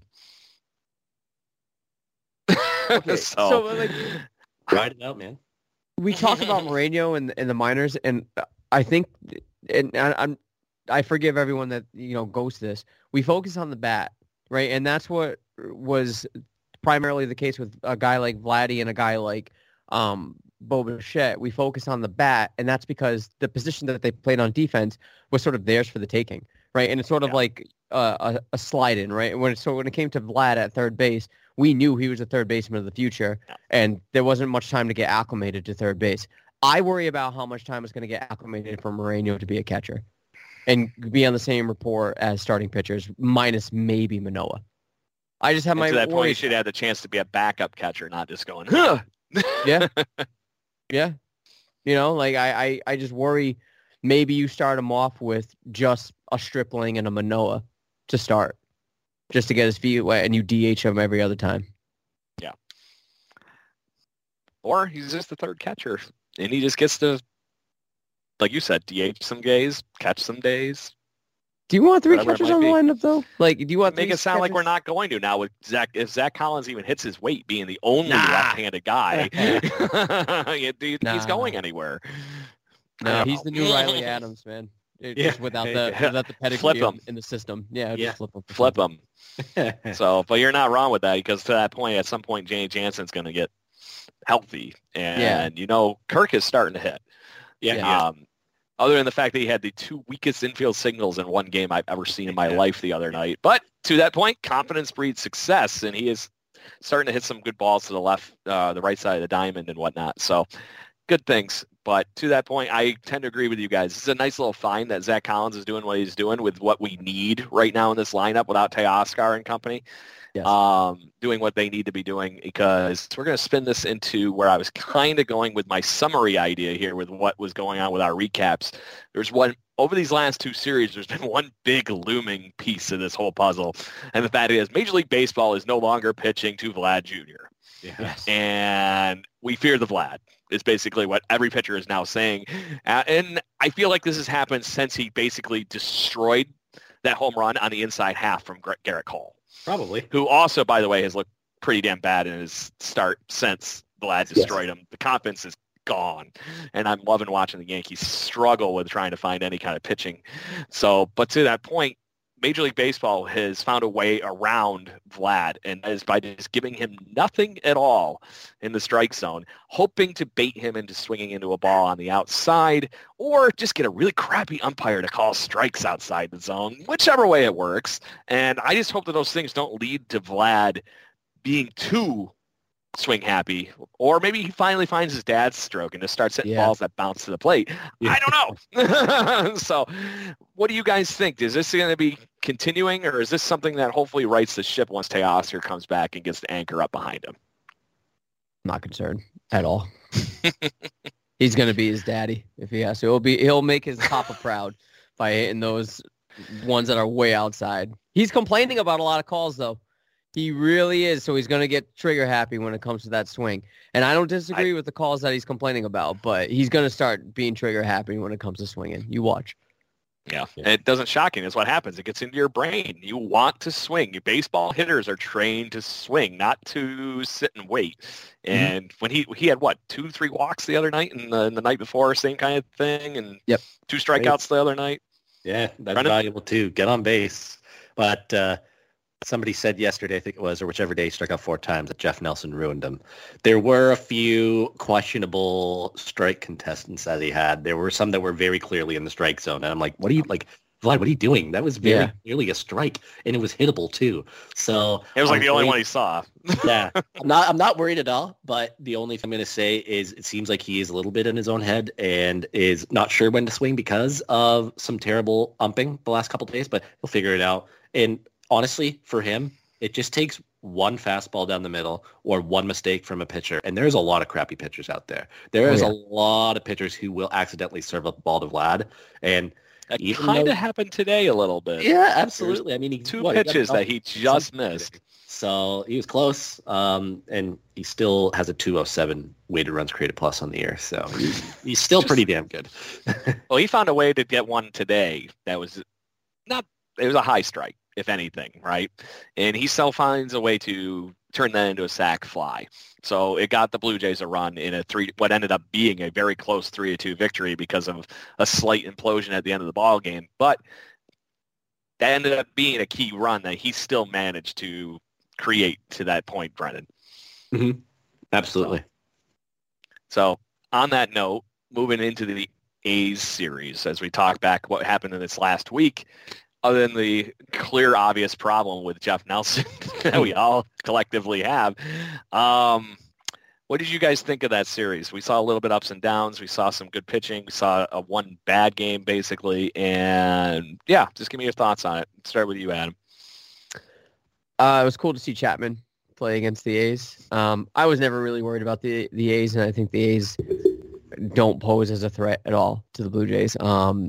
Okay, so like,
ride it out, man.
We talked about Moreno in the minors, and I think, and I forgive everyone that goes to this. We focus on the bat, right? And that's what was primarily the case with a guy like Vladdy and a guy like Bo Bichette. We focus on the bat, and that's because the position that they played on defense was sort of theirs for the taking, right? And it's sort of like a slide in, right? When it came to Vlad at third base, we knew he was a third baseman of the future, and there wasn't much time to get acclimated to third base. I worry about how much time is going to get acclimated for Moreno to be a catcher and be on the same rapport as starting pitchers, minus maybe Manoah. I just have my
to that point,
worries.
you should have the chance to be a backup catcher, not just going, huh.
Yeah. Yeah. You know, like I just worry maybe you start him off with just a Stripling and a Manoah to start, just to get his feet wet, and you DH him every other time.
Yeah. Or he's just the third catcher, and he just gets to, like you said, DH some days, catch some days.
Do you want three catchers on the lineup, though? Like, do you want
make it sound like we're not going to now with Zach? If Zach Collins even hits his weight, being the only left-handed guy, he's going anywhere.
No, he's the new Riley Adams, man. Just without the pedigree in the system. Yeah, just
flip him. So, but you're not wrong with that, because to that point, at some point, Jay Jansen's going to get healthy, and Kirk is starting to hit.
Yeah.
Other than the fact that he had the two weakest infield signals in one game I've ever seen in my life the other night. But to that point, confidence breeds success, and he is starting to hit some good balls to the left, the right side of the diamond and whatnot. So good things. But to that point, I tend to agree with you guys. It's a nice little find that Zach Collins is doing what he's doing with what we need right now in this lineup without Teoscar and company. Yes. Doing what they need to be doing, because we're going to spin this into where I was kind of going with my summary idea here with what was going on with our recaps. There's one, over these last two series, there's been one big looming piece of this whole puzzle, and the fact is Major League Baseball is no longer pitching to Vlad Jr.
Yes.
And we fear the Vlad is basically what every pitcher is now saying. And I feel like this has happened since he basically destroyed that home run on the inside half from Garrett Cole.
Probably.
Who also, by the way, has looked pretty damn bad in his start since Vlad destroyed him. The confidence is gone. And I'm loving watching the Yankees struggle with trying to find any kind of pitching. So, but to that point, Major League Baseball has found a way around Vlad, and that is by just giving him nothing at all in the strike zone, hoping to bait him into swinging into a ball on the outside, or just get a really crappy umpire to call strikes outside the zone, whichever way it works. And I just hope that those things don't lead to Vlad being too swing happy, or maybe he finally finds his dad's stroke and just starts hitting balls that bounce to the plate. I don't know. So what do you guys think? Is this going to be continuing, or is this something that hopefully rights the ship once Teoscar comes back and gets the anchor up behind him?
I'm not concerned at all. He's going to be his daddy if he has to. He'll make his papa proud by hitting those ones that are way outside. He's complaining about a lot of calls, though. He really is, so he's going to get trigger happy when it comes to that swing. And I don't disagree with the calls that he's complaining about, but he's going to start being trigger happy when it comes to swinging. You watch.
Yeah. It doesn't shock you. That's what happens. It gets into your brain. You want to swing. Your baseball hitters are trained to swing, not to sit and wait. And when he had, 2-3 walks the other night and the night before, same kind of thing, and 2 strikeouts the other night.
Yeah, that's valuable too. Get on base. But somebody said yesterday, I think it was, or whichever day, he struck out 4 times, that Jeff Nelson ruined him. There were a few questionable strike contestants that he had. There were some that were very clearly in the strike zone. And I'm like, Vlad, what are you doing? That was very clearly a strike, and it was hittable too. So
it was the only one he saw.
Yeah. I'm not worried at all, but the only thing I'm going to say is it seems like he is a little bit in his own head and is not sure when to swing because of some terrible umping the last couple of days, but he'll figure it out. And honestly, for him, it just takes one fastball down the middle or one mistake from a pitcher. And there's a lot of crappy pitchers out there. There is a lot of pitchers who will accidentally serve up the ball to Vlad. And
that kind of happened today a little bit.
Yeah, absolutely. I mean,
he pitches that he just missed.
So he was close. And he still has a 207 weighted runs created plus on the year. So he's still pretty damn good.
Well, he found a way to get one today that was it was a high strike, if anything, right? And he still finds a way to turn that into a sac fly. So it got the Blue Jays a run in what ended up being a very close 3-2 victory because of a slight implosion at the end of the ball game. But that ended up being a key run that he still managed to create to that point, Brennan.
Mm-hmm. Absolutely.
So on that note, moving into the A's series, as we talk back what happened in this last week, other than the clear, obvious problem with Jeff Nelson that we all collectively have. What did you guys think of that series? We saw a little bit ups and downs. We saw some good pitching. We saw one bad game, basically. And, just give me your thoughts on it. Let's start with you, Adam.
It was cool to see Chapman play against the A's. I was never really worried about the A's, and I think the A's don't pose as a threat at all to the Blue Jays.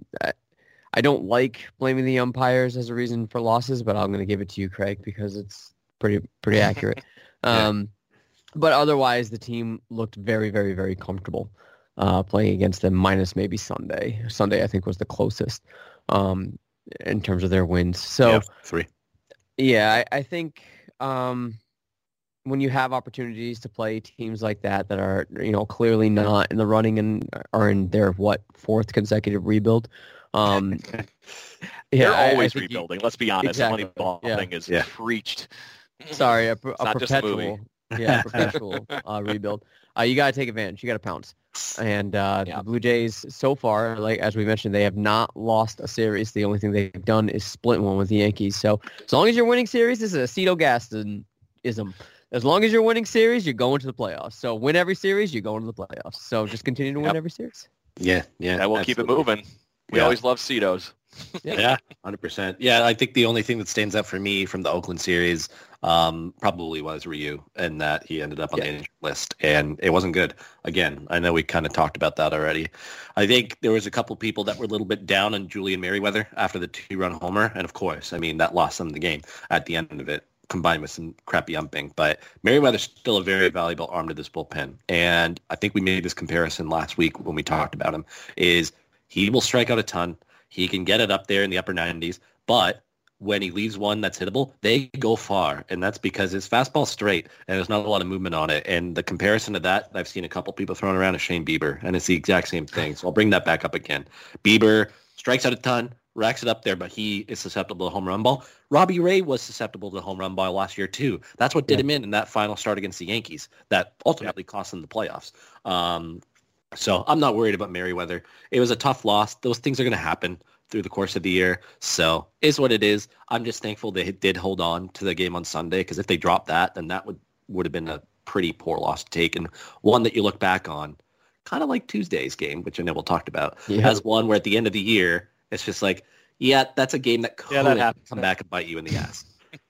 I don't like blaming the umpires as a reason for losses, but I'm going to give it to you, Craig, because it's pretty accurate.
Yeah.
But otherwise, the team looked very, very, very comfortable playing against them, minus maybe Sunday. Sunday, I think, was the closest in terms of their wins. So,
yeah, 3.
Yeah, I think when you have opportunities to play teams like that are, clearly not in the running and are in their, 4th consecutive rebuild.
They're always rebuilding. Let's be honest.
Exactly.
The Moneyball thing is preached.
Sorry, a perpetual, perpetual rebuild. You got to take advantage. You got to pounce. And the Blue Jays, so far, like as we mentioned, they have not lost a series. The only thing they've done is split one with the Yankees. So as long as you're winning series, this is a Cito Gaston-ism. As long as you're winning series, you're going to the playoffs. So win every series, you're going to the playoffs. So just continue to win every series.
Yeah.
That will keep it moving. We always love Citos.
Yeah, 100%. Yeah, I think the only thing that stands out for me from the Oakland series probably was Ryu, and that he ended up on the injured list, and it wasn't good. Again, I know we kind of talked about that already. I think there was a couple people that were a little bit down on Julian Merriweather after the 2-run homer, and of course, I mean, that lost them the game at the end of it, combined with some crappy umping. But Merriweather's still a very valuable arm to this bullpen, and I think we made this comparison last week when we talked about him, is he will strike out a ton. He can get it up there in the upper 90s, but when he leaves one that's hittable, they go far, and that's because his fastball's straight, and there's not a lot of movement on it. And the comparison to that, I've seen a couple people throwing around is Shane Bieber, and it's the exact same thing. So I'll bring that back up again. Bieber strikes out a ton, racks it up there, but he is susceptible to the home run ball. Robbie Ray was susceptible to the home run ball last year, too. That's what did him in that final start against the Yankees that ultimately cost them the playoffs. So I'm not worried about Merriweather. It was a tough loss. Those things are going to happen through the course of the year. So is what it is. I'm just thankful they did hold on to the game on Sunday, because if they dropped that, then that would have been a pretty poor loss to take, and one that you look back on, kind of like Tuesday's game, which I know we'll talk about, as one where at the end of the year, it's just like, that's a game that could come back and bite you in the ass.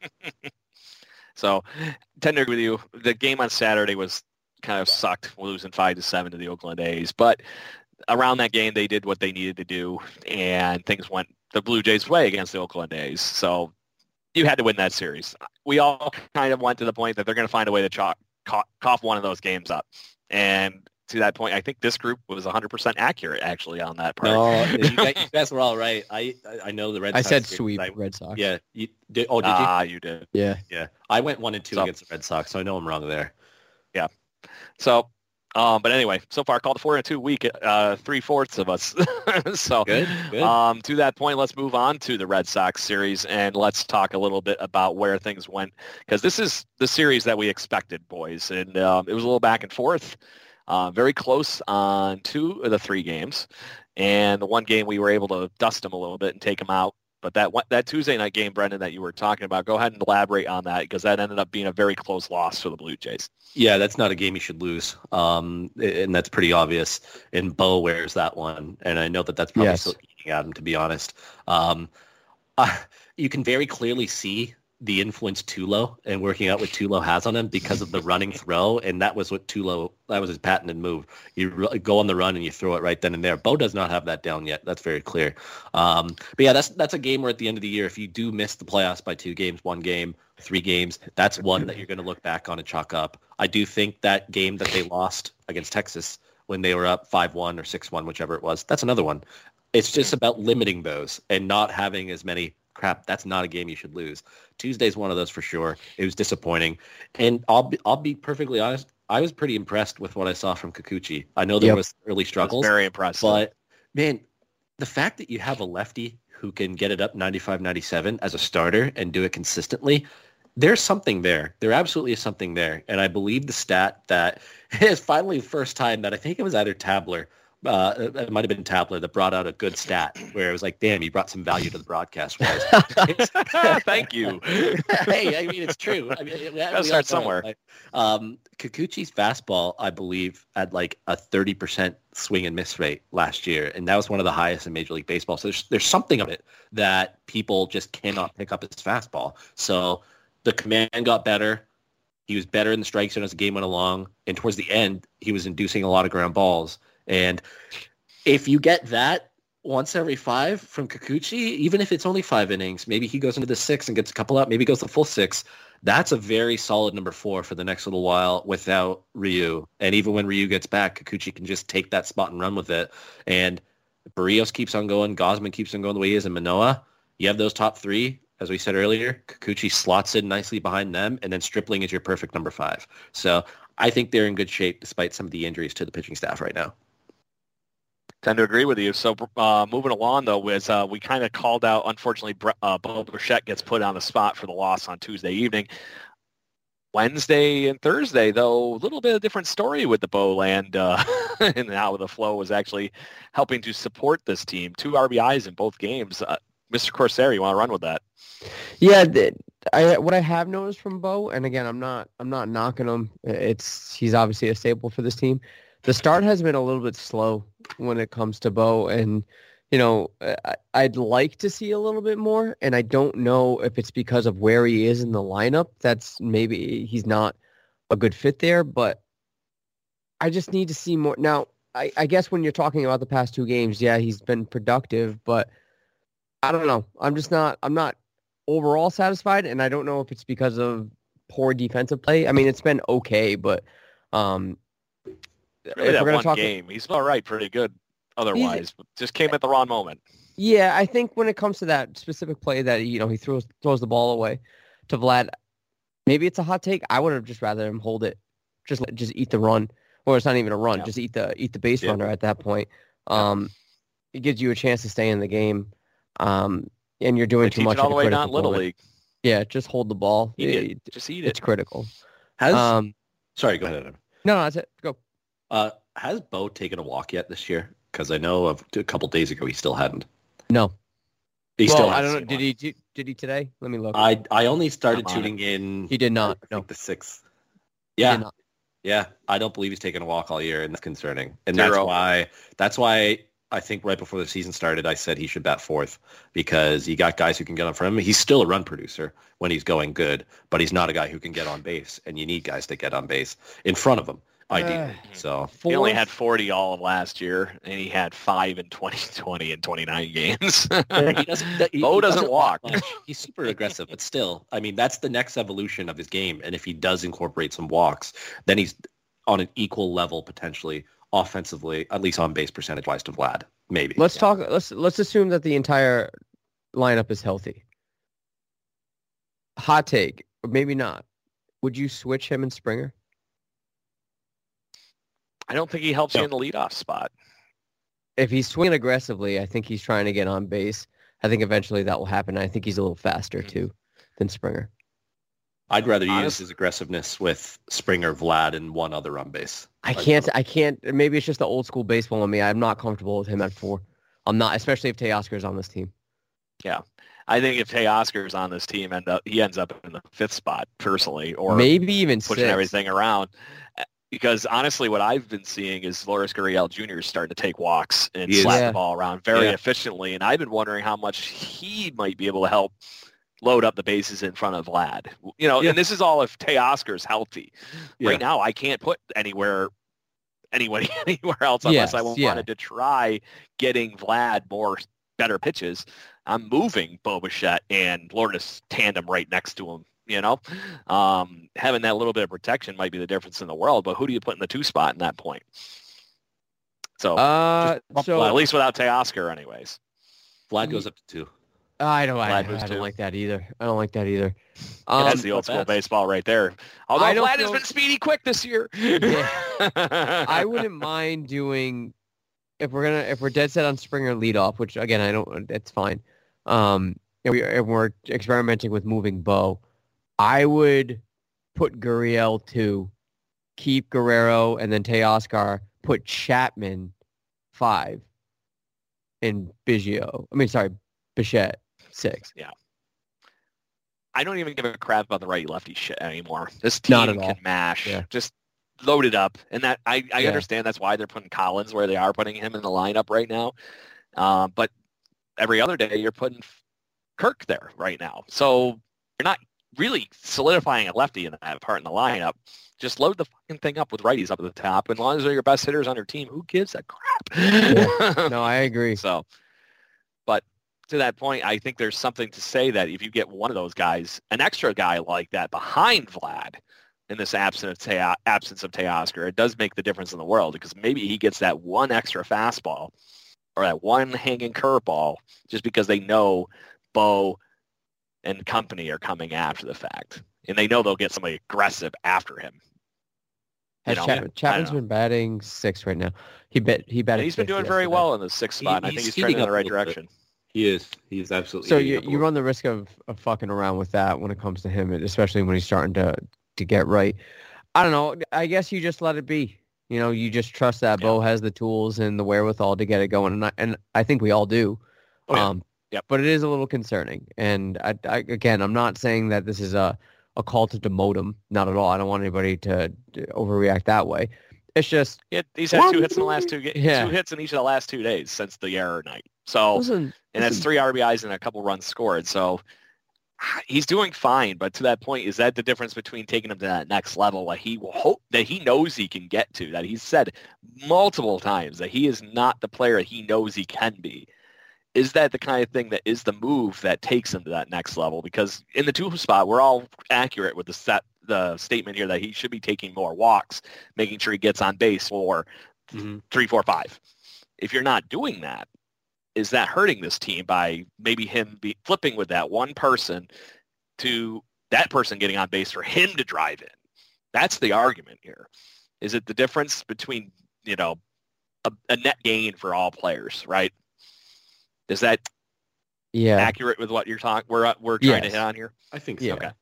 So, tend to agree with you. The game on Saturday was kind of sucked, losing 5-7 to the Oakland A's. But around that game, they did what they needed to do, and things went the Blue Jays' way against the Oakland A's. So you had to win that series. We all kind of went to the point that they're going to find a way to cough one of those games up. And to that point, I think this group was 100% accurate, actually, on that part.
No, you guys were all right. I know the Red Sox.
I said sweep Red Sox.
Yeah. You did. Oh, did you?
You did.
Yeah.
Yeah. I went 1-2 against the Red Sox, so I know I'm wrong there.
Yeah. So, but anyway, so far called a 4-2 week, 3/4 of us. So,
good.
To that point, let's move on to the Red Sox series, and let's talk a little bit about where things went, because this is the series that we expected, boys, and it was a little back and forth. Very close on 2 of the 3 games, and the one game we were able to dust them a little bit and take them out. But that Tuesday night game, Brendan, that you were talking about, go ahead and elaborate on that, because that ended up being a very close loss for the Blue Jays.
Yeah, that's not a game you should lose, and that's pretty obvious. And Bo wears that one, and I know that's probably still eating at him, to be honest. You can very clearly see the influence Tulo and working out what Tulo has on him because of the running throw, and that was what that was his patented move. You go on the run and you throw it right then and there. Bo does not have that down yet. That's very clear. But yeah, that's a game where at the end of the year, if you do miss the playoffs by 2 games, 1 game, 3 games, that's one that you're going to look back on and chalk up. I do think that game that they lost against Texas when they were up 5-1 or 6-1, whichever it was, that's another one. It's just about limiting those and not having as many. Crap, that's not a game you should lose. Tuesday's one of those for sure. It was disappointing. And I'll be perfectly honest, I was pretty impressed with what I saw from Kikuchi. I know there was early struggles.
Very impressive.
But, man, the fact that you have a lefty who can get it up 95, 97 as a starter and do it consistently, there's something there. There absolutely is something there. And I believe the stat that is finally the first time that I think it was either Tabler, it might have been Tabler that brought out a good stat where it was like, damn, you brought some value to the broadcast.
Thank you.
Hey, I mean, it's true. I mean,
gotta start somewhere.
Kikuchi's fastball, I believe, had like a 30% swing and miss rate last year, and that was one of the highest in Major League Baseball. So there's something of it that people just cannot pick up his fastball. So the command got better. He was better in the strike zone as the game went along, and towards the end, he was inducing a lot of ground balls. And if you get that once every 5 from Kikuchi, even if it's only 5 innings, maybe he goes into the 6 and gets a couple out, maybe goes the full 6. That's a very solid number 4 for the next little while without Ryu. And even when Ryu gets back, Kikuchi can just take that spot and run with it. And Barrios keeps on going. Gosman keeps on going the way he is. And Manoah, you have those top 3. As we said earlier, Kikuchi slots in nicely behind them, and then Stripling is your perfect number 5. So I think they're in good shape despite some of the injuries to the pitching staff right now.
Tend to agree with you. So moving along, though, is we kind of called out, unfortunately, Bo Bichette gets put on the spot for the loss on Tuesday evening. Wednesday and Thursday, though, a little bit of a different story with the Bowland and how the flow was actually helping to support this team. 2 RBIs in both games. Mr. Corsair, you want to run with that?
Yeah, what I have noticed from Bo, and again, I'm not knocking him. He's obviously a staple for this team. The start has been a little bit slow when it comes to Bo, and I'd like to see a little bit more, and I don't know if it's because of where he is in the lineup. That's maybe he's not a good fit there, but I just need to see more. Now, I guess when you're talking about the past 2 games, yeah, he's been productive, but I don't know. I'm not overall satisfied, and I don't know if it's because of poor defensive play. I mean, it's been okay, but
really that one game, he's all right, pretty good otherwise, but just came at the wrong moment.
Yeah, I think when it comes to that specific play that he throws the ball away to Vlad, maybe it's a hot take. I would have just rather him hold it, just eat the run, or it's not even a run, just eat the base runner at that point. It gives you a chance to stay in the game. And you're doing too much
all the way down Little League.
Yeah, just hold the ball.
Just eat it.
It's critical.
Sorry, go ahead, Adam.
No, that's it. Go.
Has Bo taken a walk yet this year? Because I know of a couple days ago he still hadn't.
No.
Still
I don't know. Did he today? Let me look.
I only started tuning in.
He did not. No.
The 6th. Yeah. Yeah. I don't believe he's taken a walk all year, and that's concerning. And that's why I think right before the season started, I said he should bat 4th because you got guys who can get on for him. He's still a run producer when he's going good, but he's not a guy who can get on base, and you need guys to get on base in front of him, ideally. So
he only had 40 all of last year, and he had 5 in 2020 in 29 games. Bo doesn't walk.
He's super aggressive, but still, I mean, that's the next evolution of his game. And if he does incorporate some walks, then he's on an equal level potentially offensively, at least on base percentage wise, to Vlad. Maybe.
Let's assume that the entire lineup is healthy. Hot take, or maybe not. Would you switch him and Springer?
I don't think he helps you in the leadoff spot.
If he's swinging aggressively, I think he's trying to get on base. I think eventually that will happen. I think he's a little faster too than Springer.
I'd rather use his aggressiveness with Springer, Vlad, and one other on base.
I can't. Maybe it's just the old school baseball in me. I'm not comfortable with him at 4. I'm not, especially if Teoscar is on this team.
Yeah. I think if Teoscar is on this team, he ends up in the 5th spot personally, or
maybe even
pushing
6th.
Everything around. Because honestly, what I've been seeing is Lourdes Gurriel Jr. is starting to take walks and slap the ball around very efficiently. And I've been wondering how much he might be able to help load up the bases in front of Vlad. And this is all if Teoscar is healthy. Yeah. Right now, I can't put anybody anywhere else unless I wanted to try getting Vlad better pitches. I'm moving Bo Bichette and Lourdes tandem right next to him. Having that little bit of protection might be the difference in the world, but who do you put in the 2 spot in that point? So, at least without Teoscar anyways.
Vlad goes up to 2.
I don't like that either.
That's the old school baseball right there. Although Vlad has been speedy quick this year.
Yeah. I wouldn't mind doing if we're dead set on Springer leadoff, which again it's fine. We're experimenting with moving Bo. I would put Gurriel 2, keep Guerrero, and then Teoscar, put Chapman 5, and Bichette 6.
Yeah. I don't even give a crap about the righty-lefty shit anymore. This team can mash. Yeah. Just load it up. And that I understand that's why they're putting Collins where they are putting him in the lineup right now. But every other day you're putting Kirk there right now. So really solidifying a lefty in that part in the lineup. Just load the fucking thing up with righties up at the top. And as long as they're your best hitters on your team, who gives a crap?
Yeah. No, I agree.
So, but to that point, I think there's something to say that if you get one of those guys, an extra guy like that behind Vlad in this absence of Teoscar, it does make the difference in the world because maybe he gets that one extra fastball or that one hanging curveball just because they know Bo and company are coming after the fact. And they know they'll get somebody aggressive after him.
Chapman's been batting 6 right now. He batted.
He's been doing very well in the 6th spot. I think he's trending in the right direction.
He is. He's absolutely.
So you run the risk of fucking around with that when it comes to him, especially when he's starting to get right. I don't know. I guess you just let it be. You just trust that Bo has the tools and the wherewithal to get it going, and I think we all do.
Oh, yeah. Yep.
But it is a little concerning. And again, I'm not saying that this is a call to demote him. Not at all. I don't want anybody to overreact that way. It's just
he's had 2 hits in the last 2 games. 2 hits in each of the last 2 days since the error night. So and that's 3 RBIs and a couple runs scored. So he's doing fine. But to that point, is that the difference between taking him to that next level that he will hope that he knows he can get to? That he's said multiple times that he is not the player he knows he can be. Is that the kind of thing that is the move that takes him to that next level? Because in the 2 spot, we're all accurate with the statement here that he should be taking more walks, making sure he gets on base for 3, 4, 5. If you're not doing that, is that hurting this team by maybe him flipping with that one person to that person getting on base for him to drive in? That's the argument here. Is it the difference between, a net gain for all players, right? Is that accurate with what you're talking? We're trying to hit on here.
I think so.
Yeah.
Okay.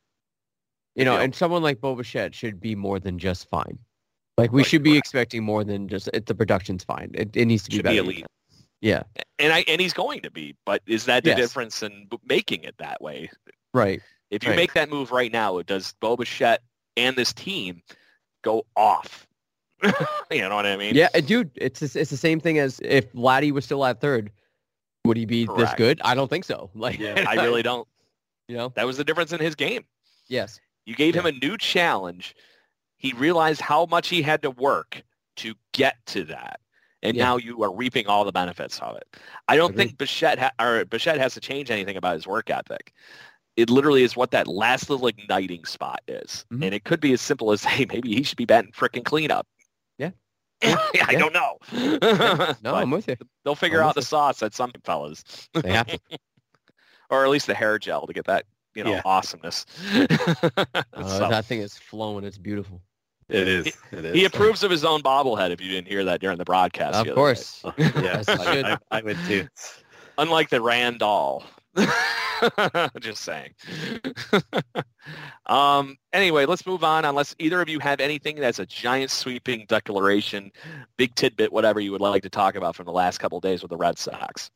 And someone like Bo Bichette should be more than just fine. Like we should be expecting more than just the production's fine. It needs to be better.
Be elite.
Yeah.
And he's going to be, but is that the difference in making it that way?
Right.
If you make that move right now, does Bo Bichette and this team go off? You know what I mean?
Yeah, dude. It's the same thing as if Vladdy was still at third. Would he be this good? I don't think so.
I really don't. That was the difference in his game.
Yes.
You gave him a new challenge. He realized how much he had to work to get to that. And now you are reaping all the benefits of it. I don't think Bichette has to change anything about his work ethic. It literally is what that last little igniting spot is. Mm-hmm. And it could be as simple as, hey, maybe he should be batting frickin' cleanup.
Yeah.
I don't know.
No, I'm with you.
They'll figure out the sauce at some fellas.
They have to.
Or at least the hair gel to get that, awesomeness.
That thing is flowing. It's beautiful.
It is.
He approves of his own bobblehead, if you didn't hear that during the broadcast.
Of course.
Yes, I would too.
Unlike the Randall. Just saying. Anyway, let's move on. Unless either of you have anything that's a giant sweeping declaration, big tidbit, whatever you would like to talk about from the last couple of days with the Red Sox.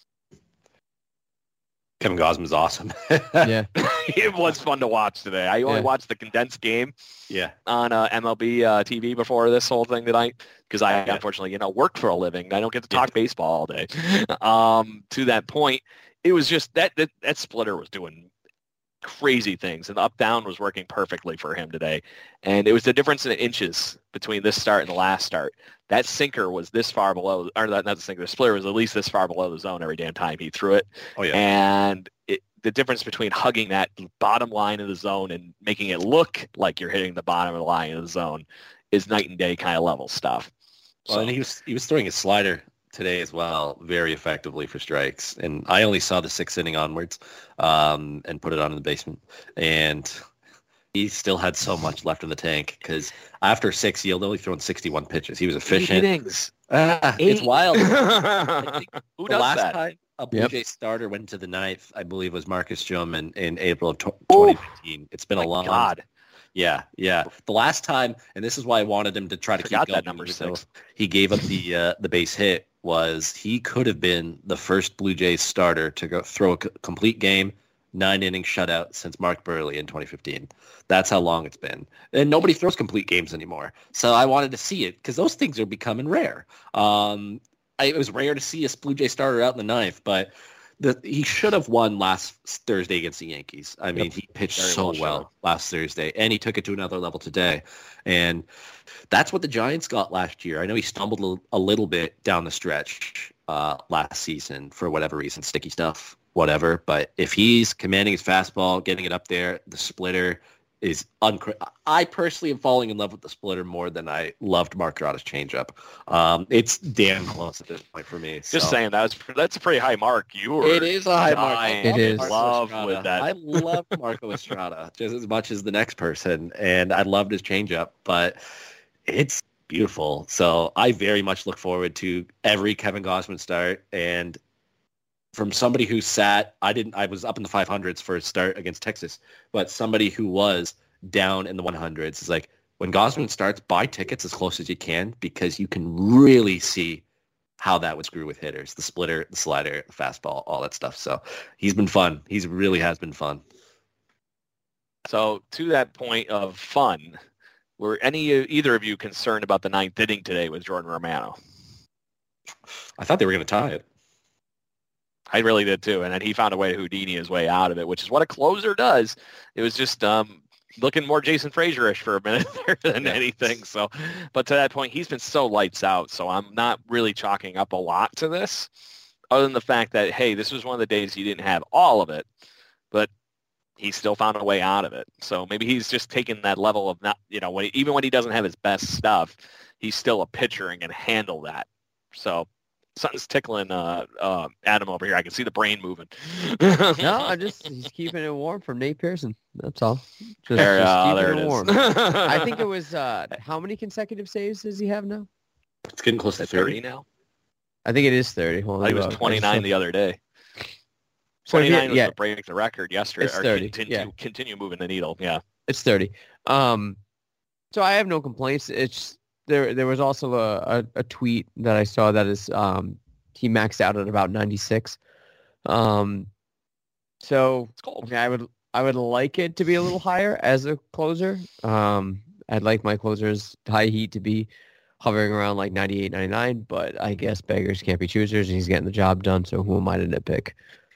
Kevin Gausman's awesome.
Yeah.
It was fun to watch today. I only watched the condensed game on MLB TV before this whole thing tonight because I unfortunately, work for a living. I don't get to talk baseball all day. To that point, it was just that splitter was doing crazy things, and the up-down was working perfectly for him today. And it was the difference in inches between this start and the last start. That sinker was this far below, or not the sinker, the splitter was at least this far below the zone every damn time he threw it.
Oh, yeah.
And the difference between hugging that bottom line of the zone and making it look like you're hitting the bottom of the line of the zone is night and day kind of level stuff.
Well, and he was throwing his slider today as well very effectively for strikes. And I only saw the 6th inning onwards and put it on in the basement. And he still had so much left in the tank because after 6, he had only thrown 61 pitches. He was efficient.
8 innings.
It's wild.
Who does
last
that?
time a Blue Jay starter went to the 9th, I believe, was Marcus Stroman in April of 2015. It's been a long
God.
Yeah. The last time, and this is why I wanted him to try to keep going.
That number 6.
He gave up the base hit. Was he could have been the first Blue Jays starter to go throw a complete game, 9-inning shutout since Mark Burley in 2015. That's how long it's been. And nobody throws complete games anymore. So I wanted to see it because those things are becoming rare. It was rare to see a Blue Jay starter out in the 9th, but He should have won last Thursday against the Yankees. I mean, he pitched
Very
so
well
well last Thursday, and he took it to another level today. And that's what the Giants got last year. I know he stumbled a little bit down the stretch last season for whatever reason, sticky stuff, whatever. But if he's commanding his fastball, getting it up there, the splitter is I personally am falling in love with the splitter more than I loved Mark Trotta's changeup. It's damn close at this point for me.
Just saying that's a pretty high mark.
It is a high mark.
It is.
Love with that.
I love Marco Estrada just as much as the next person, and I loved his changeup, but it's beautiful. So I very much look forward to every Kevin Gausman start. And from somebody who I was up in the 500s for a start against Texas, but somebody who was down in the 100s is like, when Gausman starts, buy tickets as close as you can, because you can really see how that would screw with hitters, the splitter, the slider, the fastball, all that stuff. So he's been fun. He really has been fun.
So to that point of fun, were either of you concerned about the ninth inning today with Jordan Romano?
I thought they were going to tie it.
I really did too, and then he found a way to Houdini his way out of it, which is what a closer does. It was just looking more Jason Frazier-ish for a minute there than anything. So, but to that point, he's been so lights out. So I'm not really chalking up a lot to this, other than the fact that, hey, this was one of the days he didn't have all of it, but he still found a way out of it. So maybe he's just taking that level of not, even when he doesn't have his best stuff, he's still a pitcher and can handle that. So something's tickling Adam over here. I can see the brain moving.
No, he's keeping it warm from Nate Pearson. That's all. Just
there
keeping
it is.
warm. I think it was, how many consecutive saves does he have now?
It's getting close to 30
now.
I think it is 30. Hold on,
I was 29 the other day.
So
29 was to break the record yesterday.
It's 30,
Continue moving the needle. Yeah.
It's 30. So I have no complaints. It's there was also a tweet that I saw that is he maxed out at about 96. So
It's cold.
okay, I would like it to be a little higher as a closer. I'd like my closer's high heat to be hovering around like 98, 99, but I guess beggars can't be choosers, and he's getting the job done, so who am I to nitpick?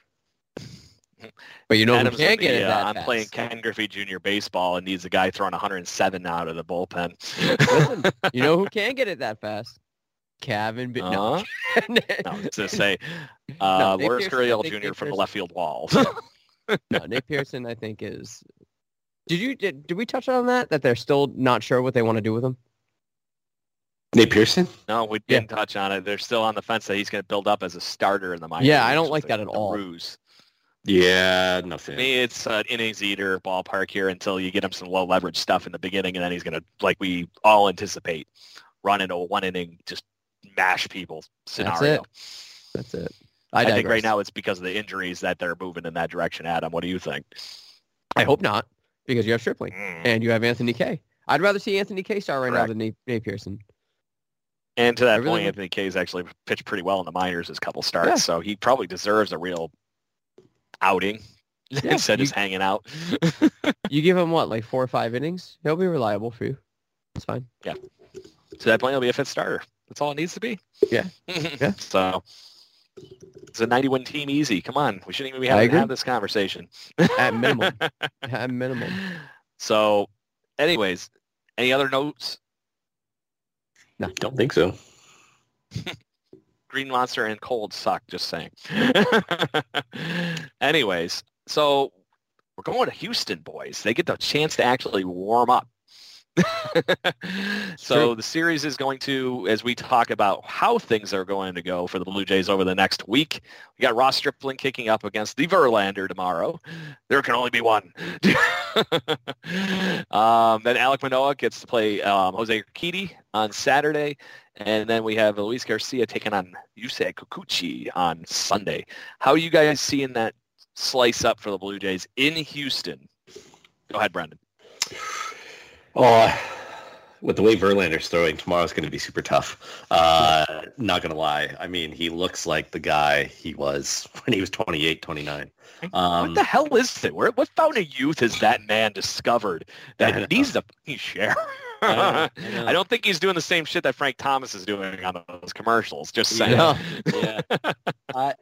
But who can't get it that
I'm
fast?
playing Ken Griffey Jr. baseball and needs a guy throwing 107 out of the bullpen.
Listen, who can get it that fast? Kevin. No.
No, to say
No, Nick
Lourdes
Pearson,
Gurriel
I think
Jr.
Nick
from the
Pearson.
left field wall.
No, Nick Pearson, I think is. Did we touch on that they're still not sure what they want to do with him?
Nate Pearson?
No, we didn't touch on it. They're still on the fence that he's going to build up as a starter in the minors.
Yeah, I don't like that at all.
Ruse.
Yeah,
To
nothing.
me, it's an innings eater ballpark here until you get him some low leverage stuff in the beginning, and then he's going to, like we all anticipate, run into a one inning, just mash people scenario.
That's it.
I think
digress.
right now it's because of the injuries that they're moving in that direction. Adam, what do you think?
I hope not, because you have Stripling and you have Anthony Kay. I'd rather see Anthony Kay start right now than Nate Pearson.
And to that
really
point,
would.
Anthony Kay's actually pitched pretty well in the minors his couple starts, so he probably deserves a real outing instead of just hanging out.
You give him what, like 4 or 5 innings? He'll be reliable for you. It's fine.
Yeah. To that point, he'll be a fifth starter. That's all it needs to be.
Yeah. Yeah.
So it's a 90-win team easy. Come on. We shouldn't even be having to have this conversation.
At minimum. At minimum.
So anyways, any other notes?
No, don't think so.
Green Monster and cold suck, just saying. Anyways, so we're going to Houston, boys. They get the chance to actually warm up. So the series is going to, as we talk about how things are going to go for the Blue Jays over the next week, we got Ross Stripling kicking up against the Verlander tomorrow. There can only be one. Then Alek Manoah gets to play Jose Urquidy on Saturday. And then we have Luis Garcia taking on Yusei Kikuchi on Sunday. How are you guys seeing that slice up for the Blue Jays in Houston? Go ahead, Brendan.
Oh, with the way Verlander's throwing, tomorrow's going to be super tough. Not going to lie. I mean, he looks like the guy he was when he was 28, 29.
What the hell is it? What fountain of youth has that man discovered that he needs to share? I don't think he's doing the same shit that Frank Thomas is doing on those commercials. Just saying.
No.
Yeah.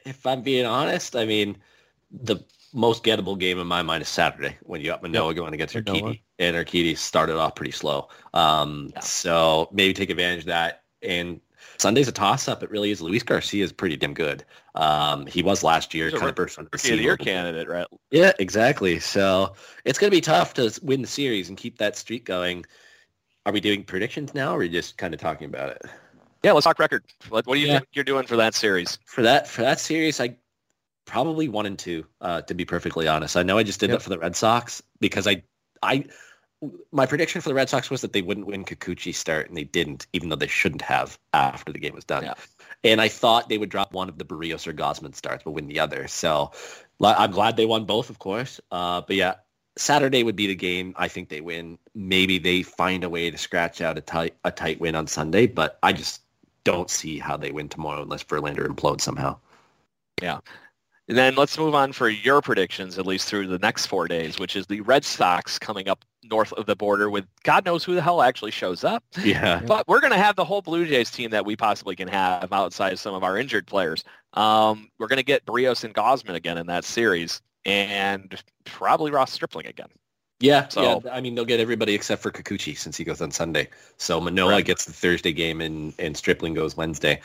if I'm being honest, I mean, the most gettable game in my mind is Saturday when you got Manoah going against Urquidy. And Urquidy started off pretty slow. So maybe take advantage of that. And Sunday's a toss-up. It really is. Luis Garcia is pretty damn good. He was last year.
He's
kind of burst on
Rookie of the Year candidate, right?
Yeah, exactly. So it's going to be tough to win the series and keep that streak going. Are we doing predictions now, or are we just kind of talking about it?
Yeah, let's talk record. What do you think you're doing for that series?
For that series, I probably 1-2. To be perfectly honest, I know I just did that for the Red Sox because my prediction for the Red Sox was that they wouldn't win Kikuchi's start, and they didn't, even though they shouldn't have after the game was done. Yeah. And I thought they would drop one of the Barrios or Gosman starts, but win the other. So I'm glad they won both, of course. But yeah, Saturday would be the game. I think they win. Maybe they find a way to scratch out a tight win on Sunday, but I just don't see how they win tomorrow unless Verlander implodes somehow.
Yeah. And then let's move on for your predictions, at least through the next 4 days, which is the Red Sox coming up north of the border with God knows who the hell actually shows up.
Yeah.
But we're going to have the whole Blue Jays team that we possibly can have outside of some of our injured players. We're going to get Barrios and Gosman again in that series, and probably Ross Stripling again.
Yeah, so, yeah. I mean, they'll get everybody except for Kikuchi since he goes on Sunday. So Manoah gets the Thursday game, and Stripling goes Wednesday.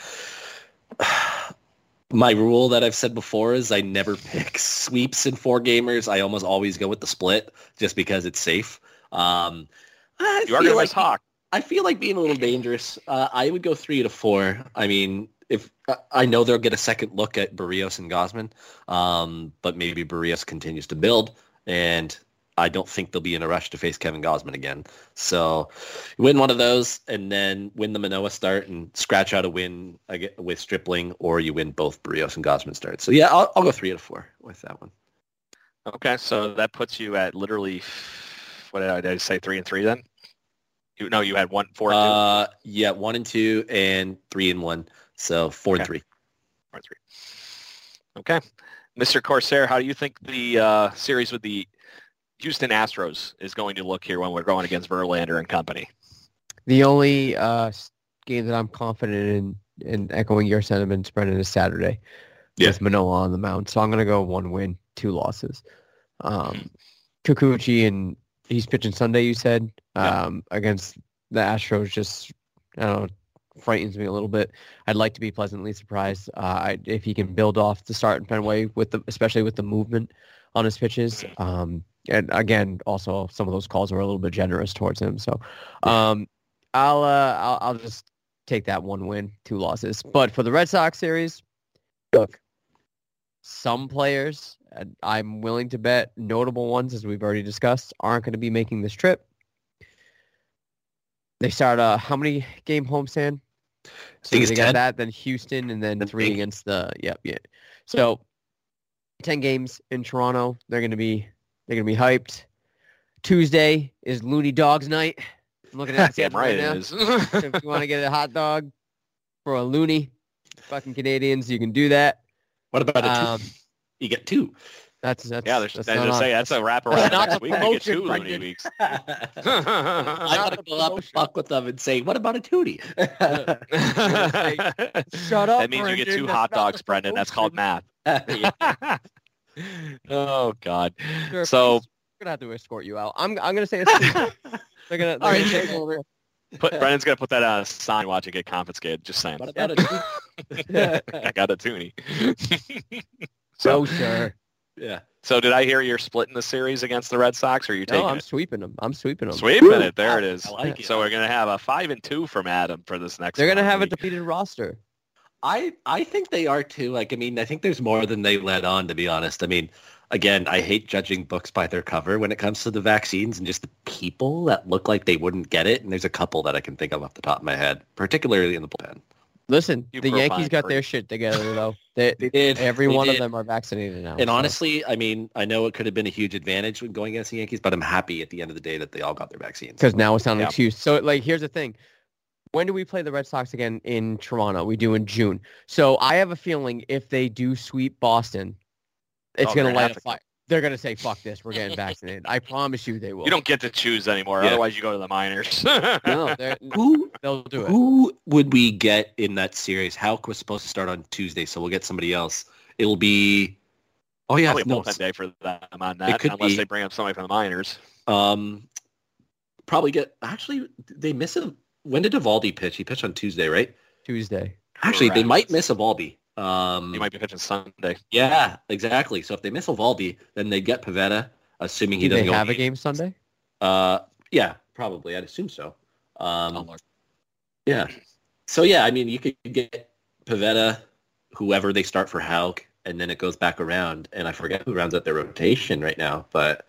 My rule that I've said before is I never pick sweeps in 4-gamers. I almost always go with the split just because it's safe.
You are going to miss Hawk.
I feel like being a little dangerous. I would go 3-4. I mean, if I know they'll get a second look at Barrios and Gosman, but maybe Barrios continues to build, and I don't think they'll be in a rush to face Kevin Gosman again. So you win one of those and then win the Manoah start and scratch out a win with Stripling, or you win both Barrios and Gosman starts. So yeah, I'll go 3-4 with that one.
Okay, so that puts you at literally, what did I say, 3-3 then? You had 1-4-2.
Yeah, 1-2 and 3-1. So 4-3.
4-3. Okay, Mr. Corsair, how do you think the series with the Houston Astros is going to look here when we're going against Verlander and company?
The only game that I'm confident in echoing your sentiments, Brendan, is Saturday with Manoah on the mound. So I'm going to go 1 win, 2 losses. Kikuchi, and he's pitching Sunday, you said, against the Astros. Just, I don't know, frightens me a little bit. I'd like to be pleasantly surprised if he can build off the start in Fenway, especially with the movement on his pitches. And again, also some of those calls were a little bit generous towards him. So I'll just take that 1 win, 2 losses. But for the Red Sox series, look, some players, I'm willing to bet notable ones, as we've already discussed, aren't going to be making this trip. They start how many game homestand? So they got that, then Houston, and then 3 against the So 10 games in Toronto. They're gonna be hyped. Tuesday is Looney Dogs night. I'm looking at the right now. So if you want to get a hot dog for a Looney, fucking Canadians, you can do that.
What about a 2? You get 2.
That's
a wraparound next week. You get 2 Looney weeks.
I want to go up and fuck with them and say, what about a Tootie?
Shut up.
That means you get 2 hot dogs, Brendan. That's called math. Oh God.
Sure, so we're gonna have to escort you out. I'm gonna say it's 2. They're gonna take over.
Brendan's gonna put that on a sign. Watch it get confiscated. Just saying.
What about a Tootie?
I got a Toonie.
So sure.
Yeah. So did I hear you're splitting the series against the Red Sox, or are you taking
I'm sweeping them. Sweeping
it. There it is.
I like it.
So we're going to have a 5-2 from Adam for this next
They're going to have a depleted roster.
I think they are too. I think there's more than they let on, to be honest. I mean, again, I hate judging books by their cover when it comes to the vaccines and just the people that look like they wouldn't get it. And there's a couple that I can think of off the top of my head, particularly in the bullpen.
Listen, the Yankees got their shit together, though. They did. Every one of them are vaccinated now.
And honestly, I mean, I know it could have been a huge advantage when going against the Yankees, but I'm happy at the end of the day that they all got their vaccines.
Because now it's not an excuse. So, here's the thing. When do we play the Red Sox again in Toronto? We do in June. So I have a feeling if they do sweep Boston, it's going to light a fire. they're going to say, fuck this, we're getting vaccinated. I promise you they will.
You don't get to choose anymore.
Yeah.
Otherwise, you go to the minors.
No, they'll do it.
Who would we get in that series? Houck was supposed to start on Tuesday, so we'll get somebody else. It'll be... Oh, yeah.
Probably a
No,
bullpen day for them on that,
could
unless
be.
they bring up somebody from the minors.
probably get... Actually, they miss him. When did Evaldi pitch? He pitched on Tuesday, right?
Tuesday.
Actually, they
Correct.
might miss Evaldi.
He might be pitching Sunday.
Yeah, exactly. So if they miss Evaldi, then they get Pivetta, assuming he
Do
doesn't
they
go...
have a game Sunday?
Yeah, probably. I'd assume so.
Oh, Lord.
Yeah. So, yeah, I mean, you could get Pivetta, whoever they start for Houck, and then it goes back around. And I forget who rounds out their rotation right now. But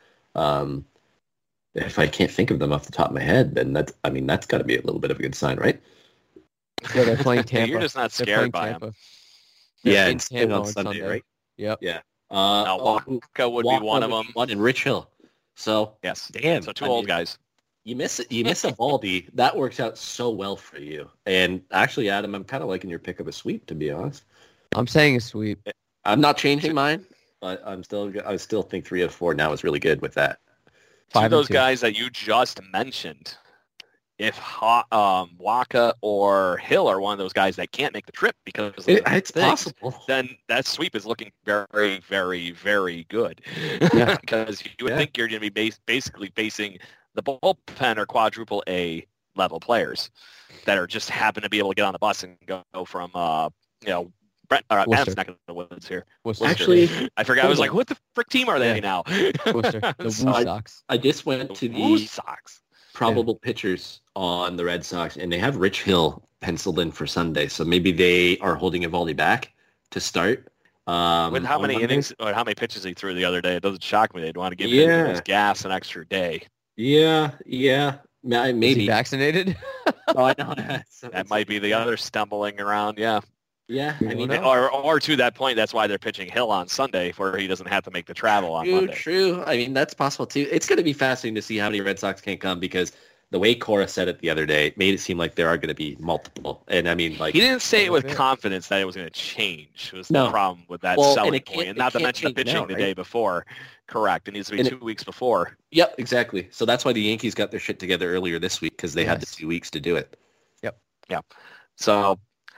if I can't think of them off the top of my head, then that's got to be a little bit of a good sign, right?
Yeah, they're playing Tampa.
You're just not
They're
scared
playing
by
Tampa.
him.
They're
Yeah,
playing
and
Tampa
on Sunday, right?
Yep.
Yeah.
Now, Walker would be one of them.
One and Rich Hill. So,
Yes.
damn.
So two
I
old
mean,
guys.
You miss Evaldi. That works out so well for you. And actually, Adam, I'm kind of liking your pick of a sweep, to be honest.
I'm saying a sweep.
I'm not changing mine, but I still think 3 out of 4 now is really good with that.
Two of
5 and
those
2.
guys that you just mentioned, if Waka or Hill are one of those guys that can't make the trip because of
It's
things,
possible.
then that sweep is looking very, very, very good.
Yeah.
Because you would
Yeah.
think you're going to be basically facing the bullpen or quadruple A level players that are just happen to be able to get on the bus and go from, Brent, Adam's
Worcester.
neck of the woods here.
Worcester.
Actually,
I forgot. I was like, what the frick team are they
Yeah.
now?
Worcester. The Woo
So-
Sox.
I just went to
Woo
the
Sox.
probable pitchers on the Red Sox, and they have Rich Hill penciled in for Sunday. So maybe they are holding Evaldi back to start.
With how
on
many
Monday.
innings or how many pitches he threw the other day, it doesn't shock me. They'd want to give
Yeah.
him his gas an extra day.
Yeah.
Is he
Maybe.
vaccinated?
Oh, I know.
That might be the other stumbling around. Yeah.
Yeah.
You
I mean,
don't know.
Or to that point, that's why they're pitching Hill on Sunday, where he doesn't have to make the travel on Monday.
true. I mean, that's possible too. It's going to be fascinating to see how many Red Sox can come because the way Cora said it the other day made it seem like there are going to be multiple. And I mean, like,
He didn't say it with
Yeah.
confidence that it was going to change. Was
No.
the problem with that
Well, and
selling
it
point,
can't-
and
it
not to
can't
mention the
change
pitching
now,
the
right?
day before. Correct. It needs to be
And
2 weeks before.
yep, exactly. So that's why the Yankees got their shit together earlier this week because they had the
Yes.
2 weeks to do it.
So,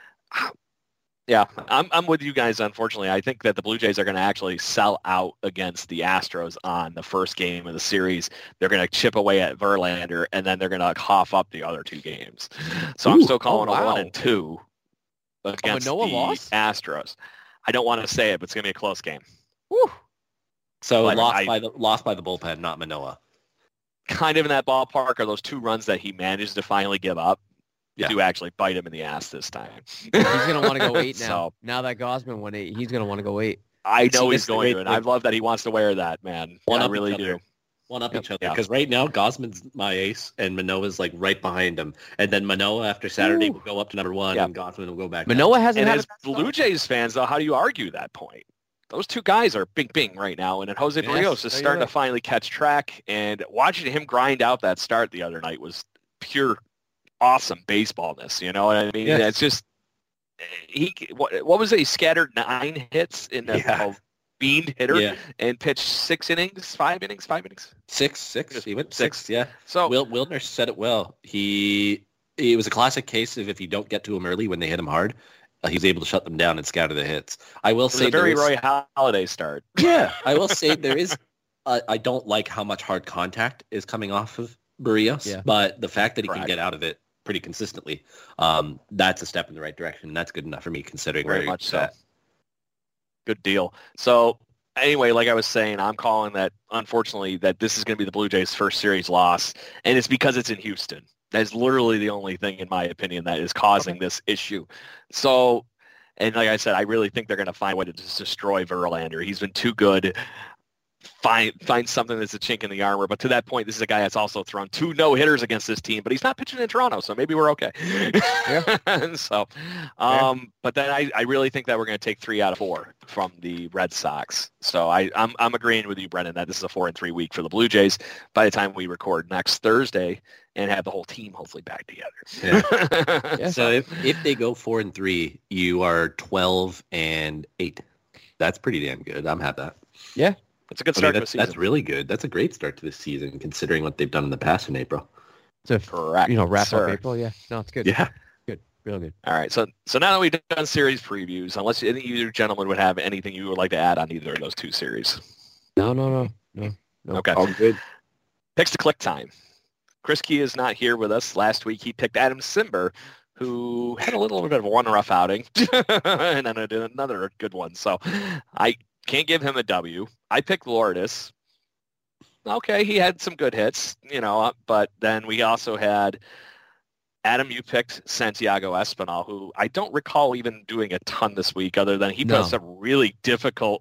yeah, I'm with you guys. Unfortunately, I think that the Blue Jays are going to actually sell out against the Astros on the first game of the series. They're going to chip away at Verlander, and then they're going to cough up the other 2 games. So I'm
Ooh,
still calling
oh,
a
wow.
1 and 2 against
Manoah
the
lost?
Astros. I don't want to say it, but it's going to be a close game.
Woo.
So
Like,
lost by the bullpen, not Manoah.
Kind of in that ballpark are those 2 runs that he managed to finally give up.
Yeah.
Do actually bite him in the ass this time.
He's going to want to go 8 now.
So-
Now that Gosman went 8, he's going to want to go 8.
I
See,
know
this
he's
is the
going
great
to, and I
thing.
love that he wants to wear that, man.
One
I
up
really
each other.
do.
One up
Yep.
each other
Yeah.
because right now Gosman's my ace and Manoah's like right behind him, and then Manoah after Saturday
Ooh.
will go up to number 1
Yeah.
and Gosman will go back. down.
Manoah hasn't
And
had
as
a bad
Blue
start.
Jays fans, though, how do you argue that point? Those 2 guys are bing right now, and then Jose
Yes,
Barrios is
you're
starting
right.
to finally catch track. And watching him grind out that start the other night was pure awesome baseballness. You know what I mean?
Yeah.
It's just what was it? He scattered 9 hits in a
Yeah.
beaned hitter
Yeah,
and pitched 5 innings.
6. He went 6.
Six.
Yeah,
So
Wilner said it well. It was a classic case of if you don't get to him early when they hit him hard, he's able to shut them down and scatter the hits. I will
it was
say
a very
there is-
Roy Halladay start.
Yeah, I will say there is. I don't like how much hard contact is coming off of Barrios,
Yeah.
but the fact that he can
Correct.
get out of it pretty consistently, that's a step in the right direction. That's good enough for me considering
Very
where
much
he's
so.
at.
Good deal. So anyway, like I was saying, I'm calling that, unfortunately, that this is going to be the Blue Jays' first series loss, and it's because it's in Houston. That's literally the only thing, in my opinion, that is causing this issue. So, and like I said, I really think they're going to find a way to just destroy Verlander. He's been too good. Find something that's a chink in the armor. But to that point, this is a guy that's also thrown 2 no-hitters against this team, but he's not pitching in Toronto, so maybe we're okay. So, but then I really think that we're going to take 3 out of 4 from the Red Sox. So I'm agreeing with you, Brendan, that this is a 4-3 week for the Blue Jays by the time we record next Thursday and have the whole team hopefully back together.
Yeah.
So if they go 4-3, you are 12-8. That's pretty damn good. I'm happy with that.
Yeah.
It's a good start to the season.
That's really good. That's a great start to the season, considering what they've done in the past in April.
So,
correct.
Wrap up April. Yeah, no, it's good.
Yeah,
good, real good.
All right, so now that we've done series previews, unless any of you gentlemen would have anything you would like to add on either of those two series.
No.
Okay.
All good.
Picks to click time. Chris Key is not here with us. Last week he picked Adam Simber, who had a little bit of one rough outing, and then I did another good one. So I can't give him a W. I picked Lourdes. Okay, he had some good hits, but then we also had Adam, you picked Santiago Espinal, who I don't recall even doing a ton this week other than he put some really difficult,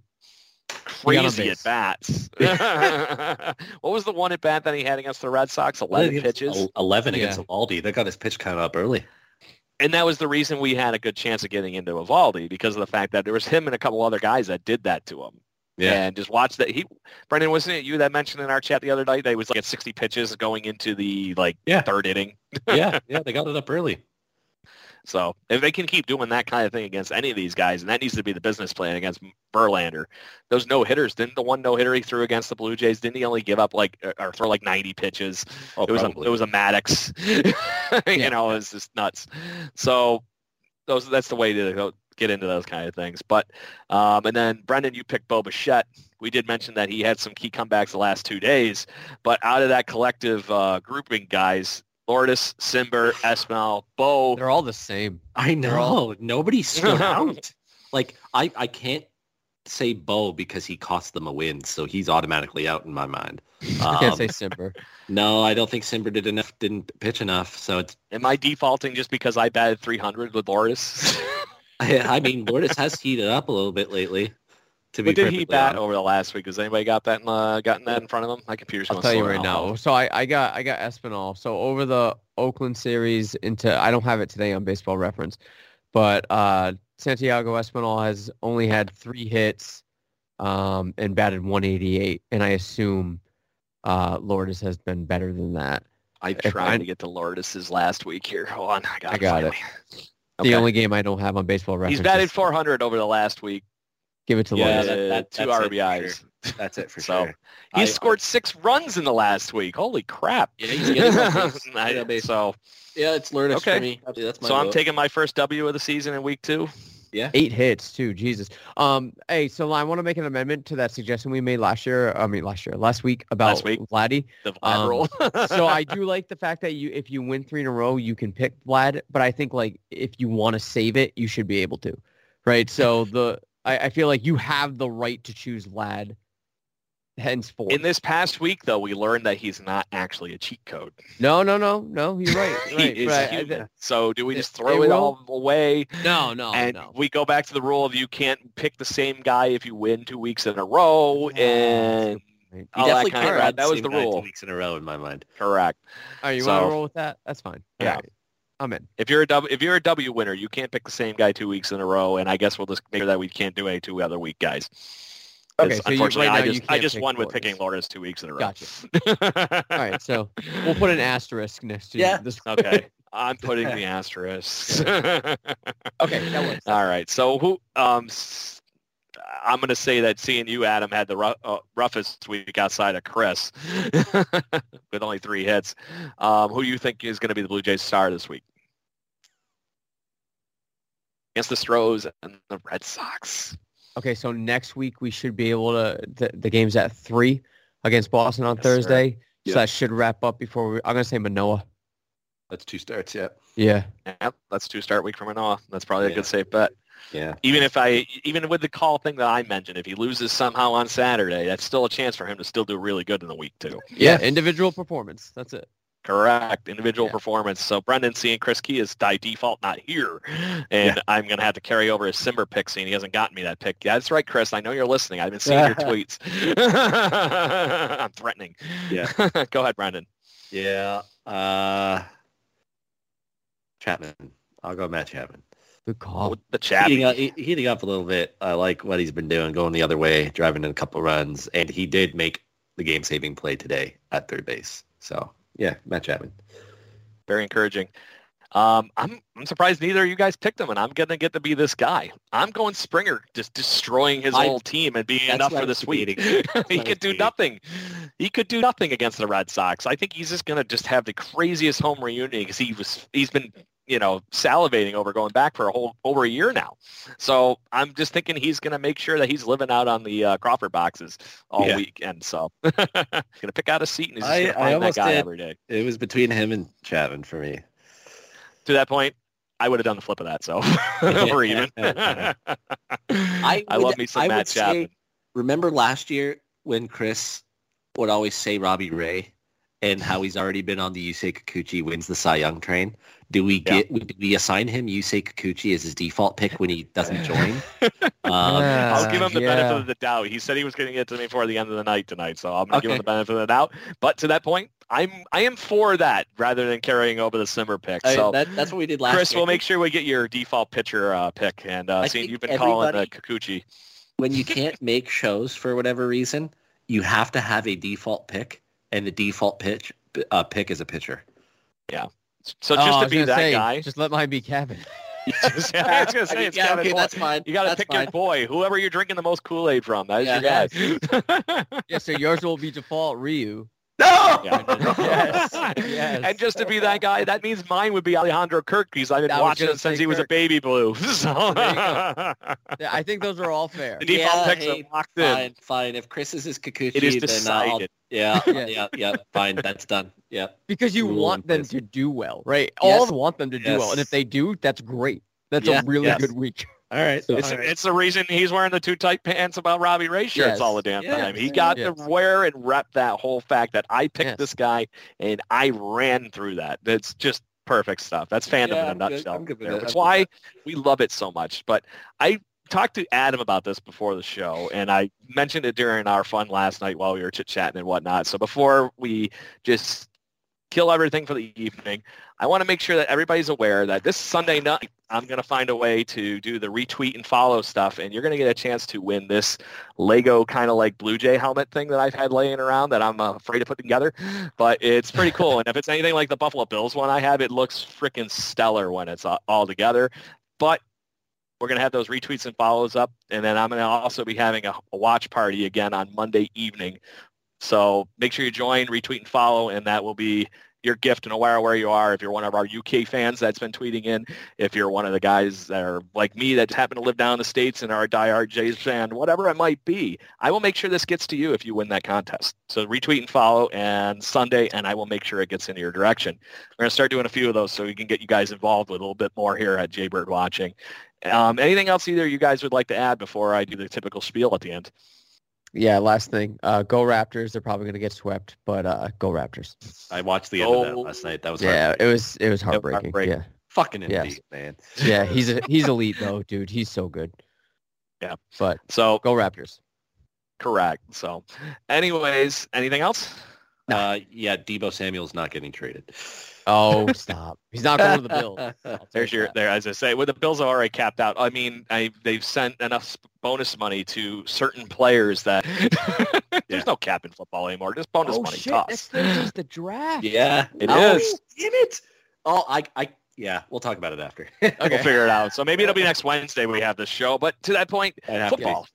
crazy at-bats. What was the one at-bat that he had against the Red Sox? 11 pitches?
11 against Evaldi. That got his pitch count up early.
And that was the reason we had a good chance of getting into Evaldi, because of the fact that there was him and a couple other guys that did that to him. Yeah. And just watch that. Brendan, wasn't it you that mentioned in our chat the other night that he was like at 60 pitches going into the third inning?
yeah, they got it up early.
So if they can keep doing that kind of thing against any of these guys, and that needs to be the business plan against Verlander, those no-hitters, didn't the one no-hitter he threw against the Blue Jays, didn't he only give up or throw like 90 pitches?
Oh,
it was a Maddox. It was just nuts. So that's the way to get into those kind of things. But and then Brendan, you picked Bo Bichette. We did mention that he had some key comebacks the last 2 days, but out of that collective grouping, guys, Lourdes, Simber, Espinal, Bo.
They're all the same.
I know. Nobody stood out. Like, I can't say Bo because he cost them a win, so he's automatically out in my mind.
I can't say Simber.
No, I don't think Simber didn't pitch enough. So it's.
Am I defaulting just because I batted 300 with Lourdes?
I mean, Lourdes has heated up a little bit lately.
What did he bat over the last week? Has anybody gotten that in front of them? My computer's going to
I'll tell you right now. So I got Espinal. So over the Oakland series I don't have it today on Baseball Reference, but Santiago Espinal has only had 3 hits and batted 188, and I assume Lourdes has been better than that.
I tried to get to Lourdes' last week here. Hold on, I got it.
The only game I don't have on Baseball Reference.
He's batted 400 over the last week.
Give it to Lourdes.
That's 2 RBIs.
Sure. That's it for sure.
He scored 6 runs in the last week. Holy crap.
Yeah, he's getting
So
it's Lourdes for me. That's my vote.
I'm taking my first W of the season in week 2.
Yeah.
8 hits too. Jesus. Hey, so I want to make an amendment to that suggestion we made last week about Vladdy.
The Vlad rule.
So I do like the fact that if you win 3 in a row, you can pick Vlad, but I think if you want to save it, you should be able to. Right? So I feel like you have the right to choose Vlad henceforth.
In this past week, though, we learned that he's not actually a cheat code.
No, you're right.
He is human. So do we just throw it all away?
No.
We go back to the rule of you can't pick the same guy if you win 2 weeks in a row, and
you definitely can't.
That was the rule.
2 weeks in a row, in my mind.
Correct.
All right, you want to roll with that? That's fine.
Yeah.
Right. I'm in.
If you're a W winner, you can't pick the same guy 2 weeks in a row, and I guess we'll just make sure that we can't do any 2 other week guys.
Okay, so
unfortunately, I just won with picking Lourdes 2 weeks in a row.
Gotcha. All right, so we'll put an asterisk next to this.
Okay, I'm putting the asterisk.
Okay, that works.
All right, so who? I'm going to say that seeing you, Adam, had the roughest week outside of Chris with only 3 hits. Who do you think is going to be the Blue Jays star this week? Against the Stros and the Red Sox.
Okay, so next week we should be able to. The game's at 3 against Boston on Thursday, so that should wrap up before I'm going to say Manoah.
That's 2 starts, yeah.
Yeah,
that's 2 start week for Manoah. That's probably a good safe bet.
Yeah.
Even with the call thing that I mentioned, if he loses somehow on Saturday, that's still a chance for him to still do really good in the week too.
Yeah, individual performance. That's it.
Correct. Individual performance. So Brendan, seeing Chris Key is by default not here, and I'm going to have to carry over his Simber pick, seeing he hasn't gotten me that pick. Yeah, that's right, Chris. I know you're listening. I've been seeing your tweets. I'm threatening.
Yeah.
Go ahead, Brendan.
Yeah. Chapman. I'll go Matt Chapman.
Good call.
The Chapman.
Heating up a little bit. I like what he's been doing, going the other way, driving in a couple runs, and he did make the game-saving play today at third base. So, yeah, Matt Chapman.
Very encouraging. I'm surprised neither of you guys picked him, and I'm going to get to be this guy. I'm going Springer, just destroying his whole team and being enough for this week. He could do nothing. He could do nothing against the Red Sox. I think he's just going to just have the craziest home reunion because he's been salivating over going back for over a year now. So I'm just thinking he's going to make sure that he's living out on the Crawford boxes all weekend. So going to pick out a seat and he's just going to find that guy every day.
It was between him and Chapman for me.
To that point, I would have done the flip of that. So we're even. I love me some Matt Chapman.
Remember last year when Chris would always say Robbie Ray and how he's already been on the Yusei Kikuchi wins the Cy Young train? Do we assign him Yusei Kikuchi as his default pick when he doesn't join?
I'll give him the benefit of the doubt. He said he was going to get to me before the end of the night tonight, so I'm going to give him the benefit of the doubt. But to that point, I am for that rather than carrying over the Simmer pick. So
that's what we did last year.
Chris, we'll make sure we get your default pitcher pick. And seeing you've been calling the Kikuchi.
When you can't make shows for whatever reason, you have to have a default pick, and the default pick is a pitcher.
Yeah. So just to be that guy,
just let mine be Kevin.
I was going to say it's Kevin.
Okay, that's fine.
You got to pick your boy, whoever you're drinking the most Kool-Aid from. That is your guy.
Yeah, so yours will be default Ryu.
No!
Yes.
And just to be that guy, that means mine would be Alejandro Kirk because I've been watching him since he was a baby blue. So.
Yeah, I think those are all fair.
The default picks are locked in.
Fine. If Chris is his Kikuchi,
it is decided.
Yeah, fine. That's done. Yeah.
Because you want them to do well, right? Yes. All want them to do well. And if they do, that's great. That's a really good week.
All right.
It's the reason he's wearing the too tight pants about Robbie Ray shirts all the damn time. He got to wear and rep that whole fact that I picked this guy and I ran through that. That's just perfect stuff. That's fandom in a nutshell. That's why we love it so much. But I talked to Adam about this before the show, and I mentioned it during our fun last night while we were chit-chatting and whatnot. So before we just kill everything for the evening, I want to make sure that everybody's aware that this Sunday night, I'm going to find a way to do the retweet and follow stuff, and you're going to get a chance to win this Lego kind of like Blue Jay helmet thing that I've had laying around that I'm afraid to put together, but it's pretty cool. And if it's anything like the Buffalo Bills one I have, it looks freaking stellar when it's all together. But we're going to have those retweets and follows up, and then I'm going to also be having a watch party again on Monday evening. So make sure you join, retweet, and follow, and that will be your gift, and aware where you are. If you're one of our UK fans that's been tweeting in, if you're one of the guys that are like me that happen to live down in the States and are a diehard Jays fan, whatever it might be, I will make sure this gets to you if you win that contest. So retweet and follow and Sunday, and I will make sure it gets into your direction. We're going to start doing a few of those so we can get you guys involved with a little bit more here at Jaybird Watching. Anything else either you guys would like to add before I do the typical spiel at the end?
Yeah, last thing. Go Raptors. They're probably going to get swept, but go Raptors.
I watched the end of that last night. That was
it was heartbreaking. Yeah.
Fucking Embiid, man.
Yeah, he's elite though, dude. He's so good.
Yeah.
But
so
go Raptors.
Correct. So anyways, anything else?
Deebo Samuel's not getting traded.
Oh, stop. He's not going to the Bills.
There, as I say, with the Bills are already capped out. I mean, they've sent enough bonus money to certain players that there's no cap in football anymore. Just bonus money toss.
That's just the draft.
Yeah,
it is.
Damn it. Oh, we'll talk about it after.
Okay. We'll figure it out. So maybe it'll be next Wednesday we have this show. But to that point, football.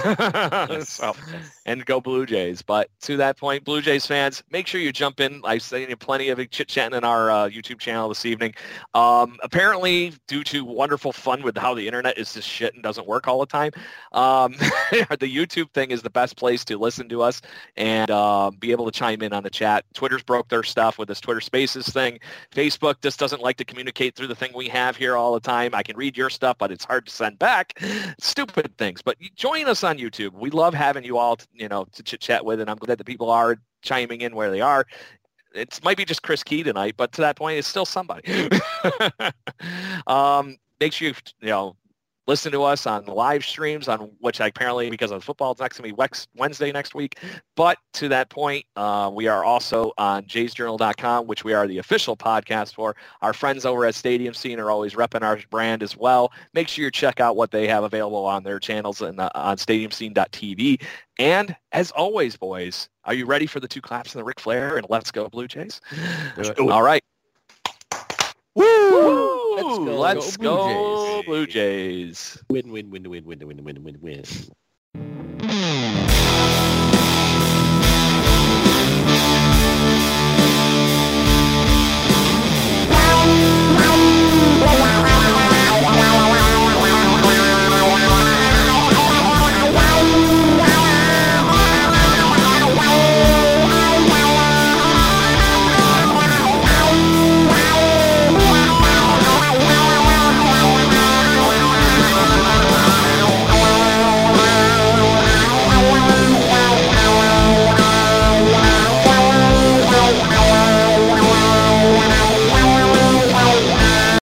So, and go Blue Jays. But to that point, Blue Jays fans, make sure you jump in. I've seen plenty of chit-chatting in our YouTube channel this evening. Apparently, due to wonderful fun with how the internet is just shit and doesn't work all the time, the YouTube thing is the best place to listen to us and be able to chime in on the chat. Twitter's broke their stuff with this Twitter Spaces thing. Facebook just doesn't like to communicate through the thing we have here all the time. I can read your stuff, but it's hard to send back. Stupid things. But join us on YouTube. We love having you all, to chit-chat with, and I'm glad that people are chiming in where they are. It might be just Chris Key tonight, but to that point, it's still somebody. Make sure you listen to us on the live streams, on which apparently, because of football, it's not going to be Wednesday next week. But to that point, we are also on jaysjournal.com, which we are the official podcast for. Our friends over at Stadium Scene are always repping our brand as well. Make sure you check out what they have available on their channels and on stadiumscene.tv. And as always, boys, are you ready for the two claps and the Ric Flair and Let's Go Blue Jays? All right. Woo! Let's
Go
go, Blue Jays.
Win, win, win, win, win, win, win, win, win, win.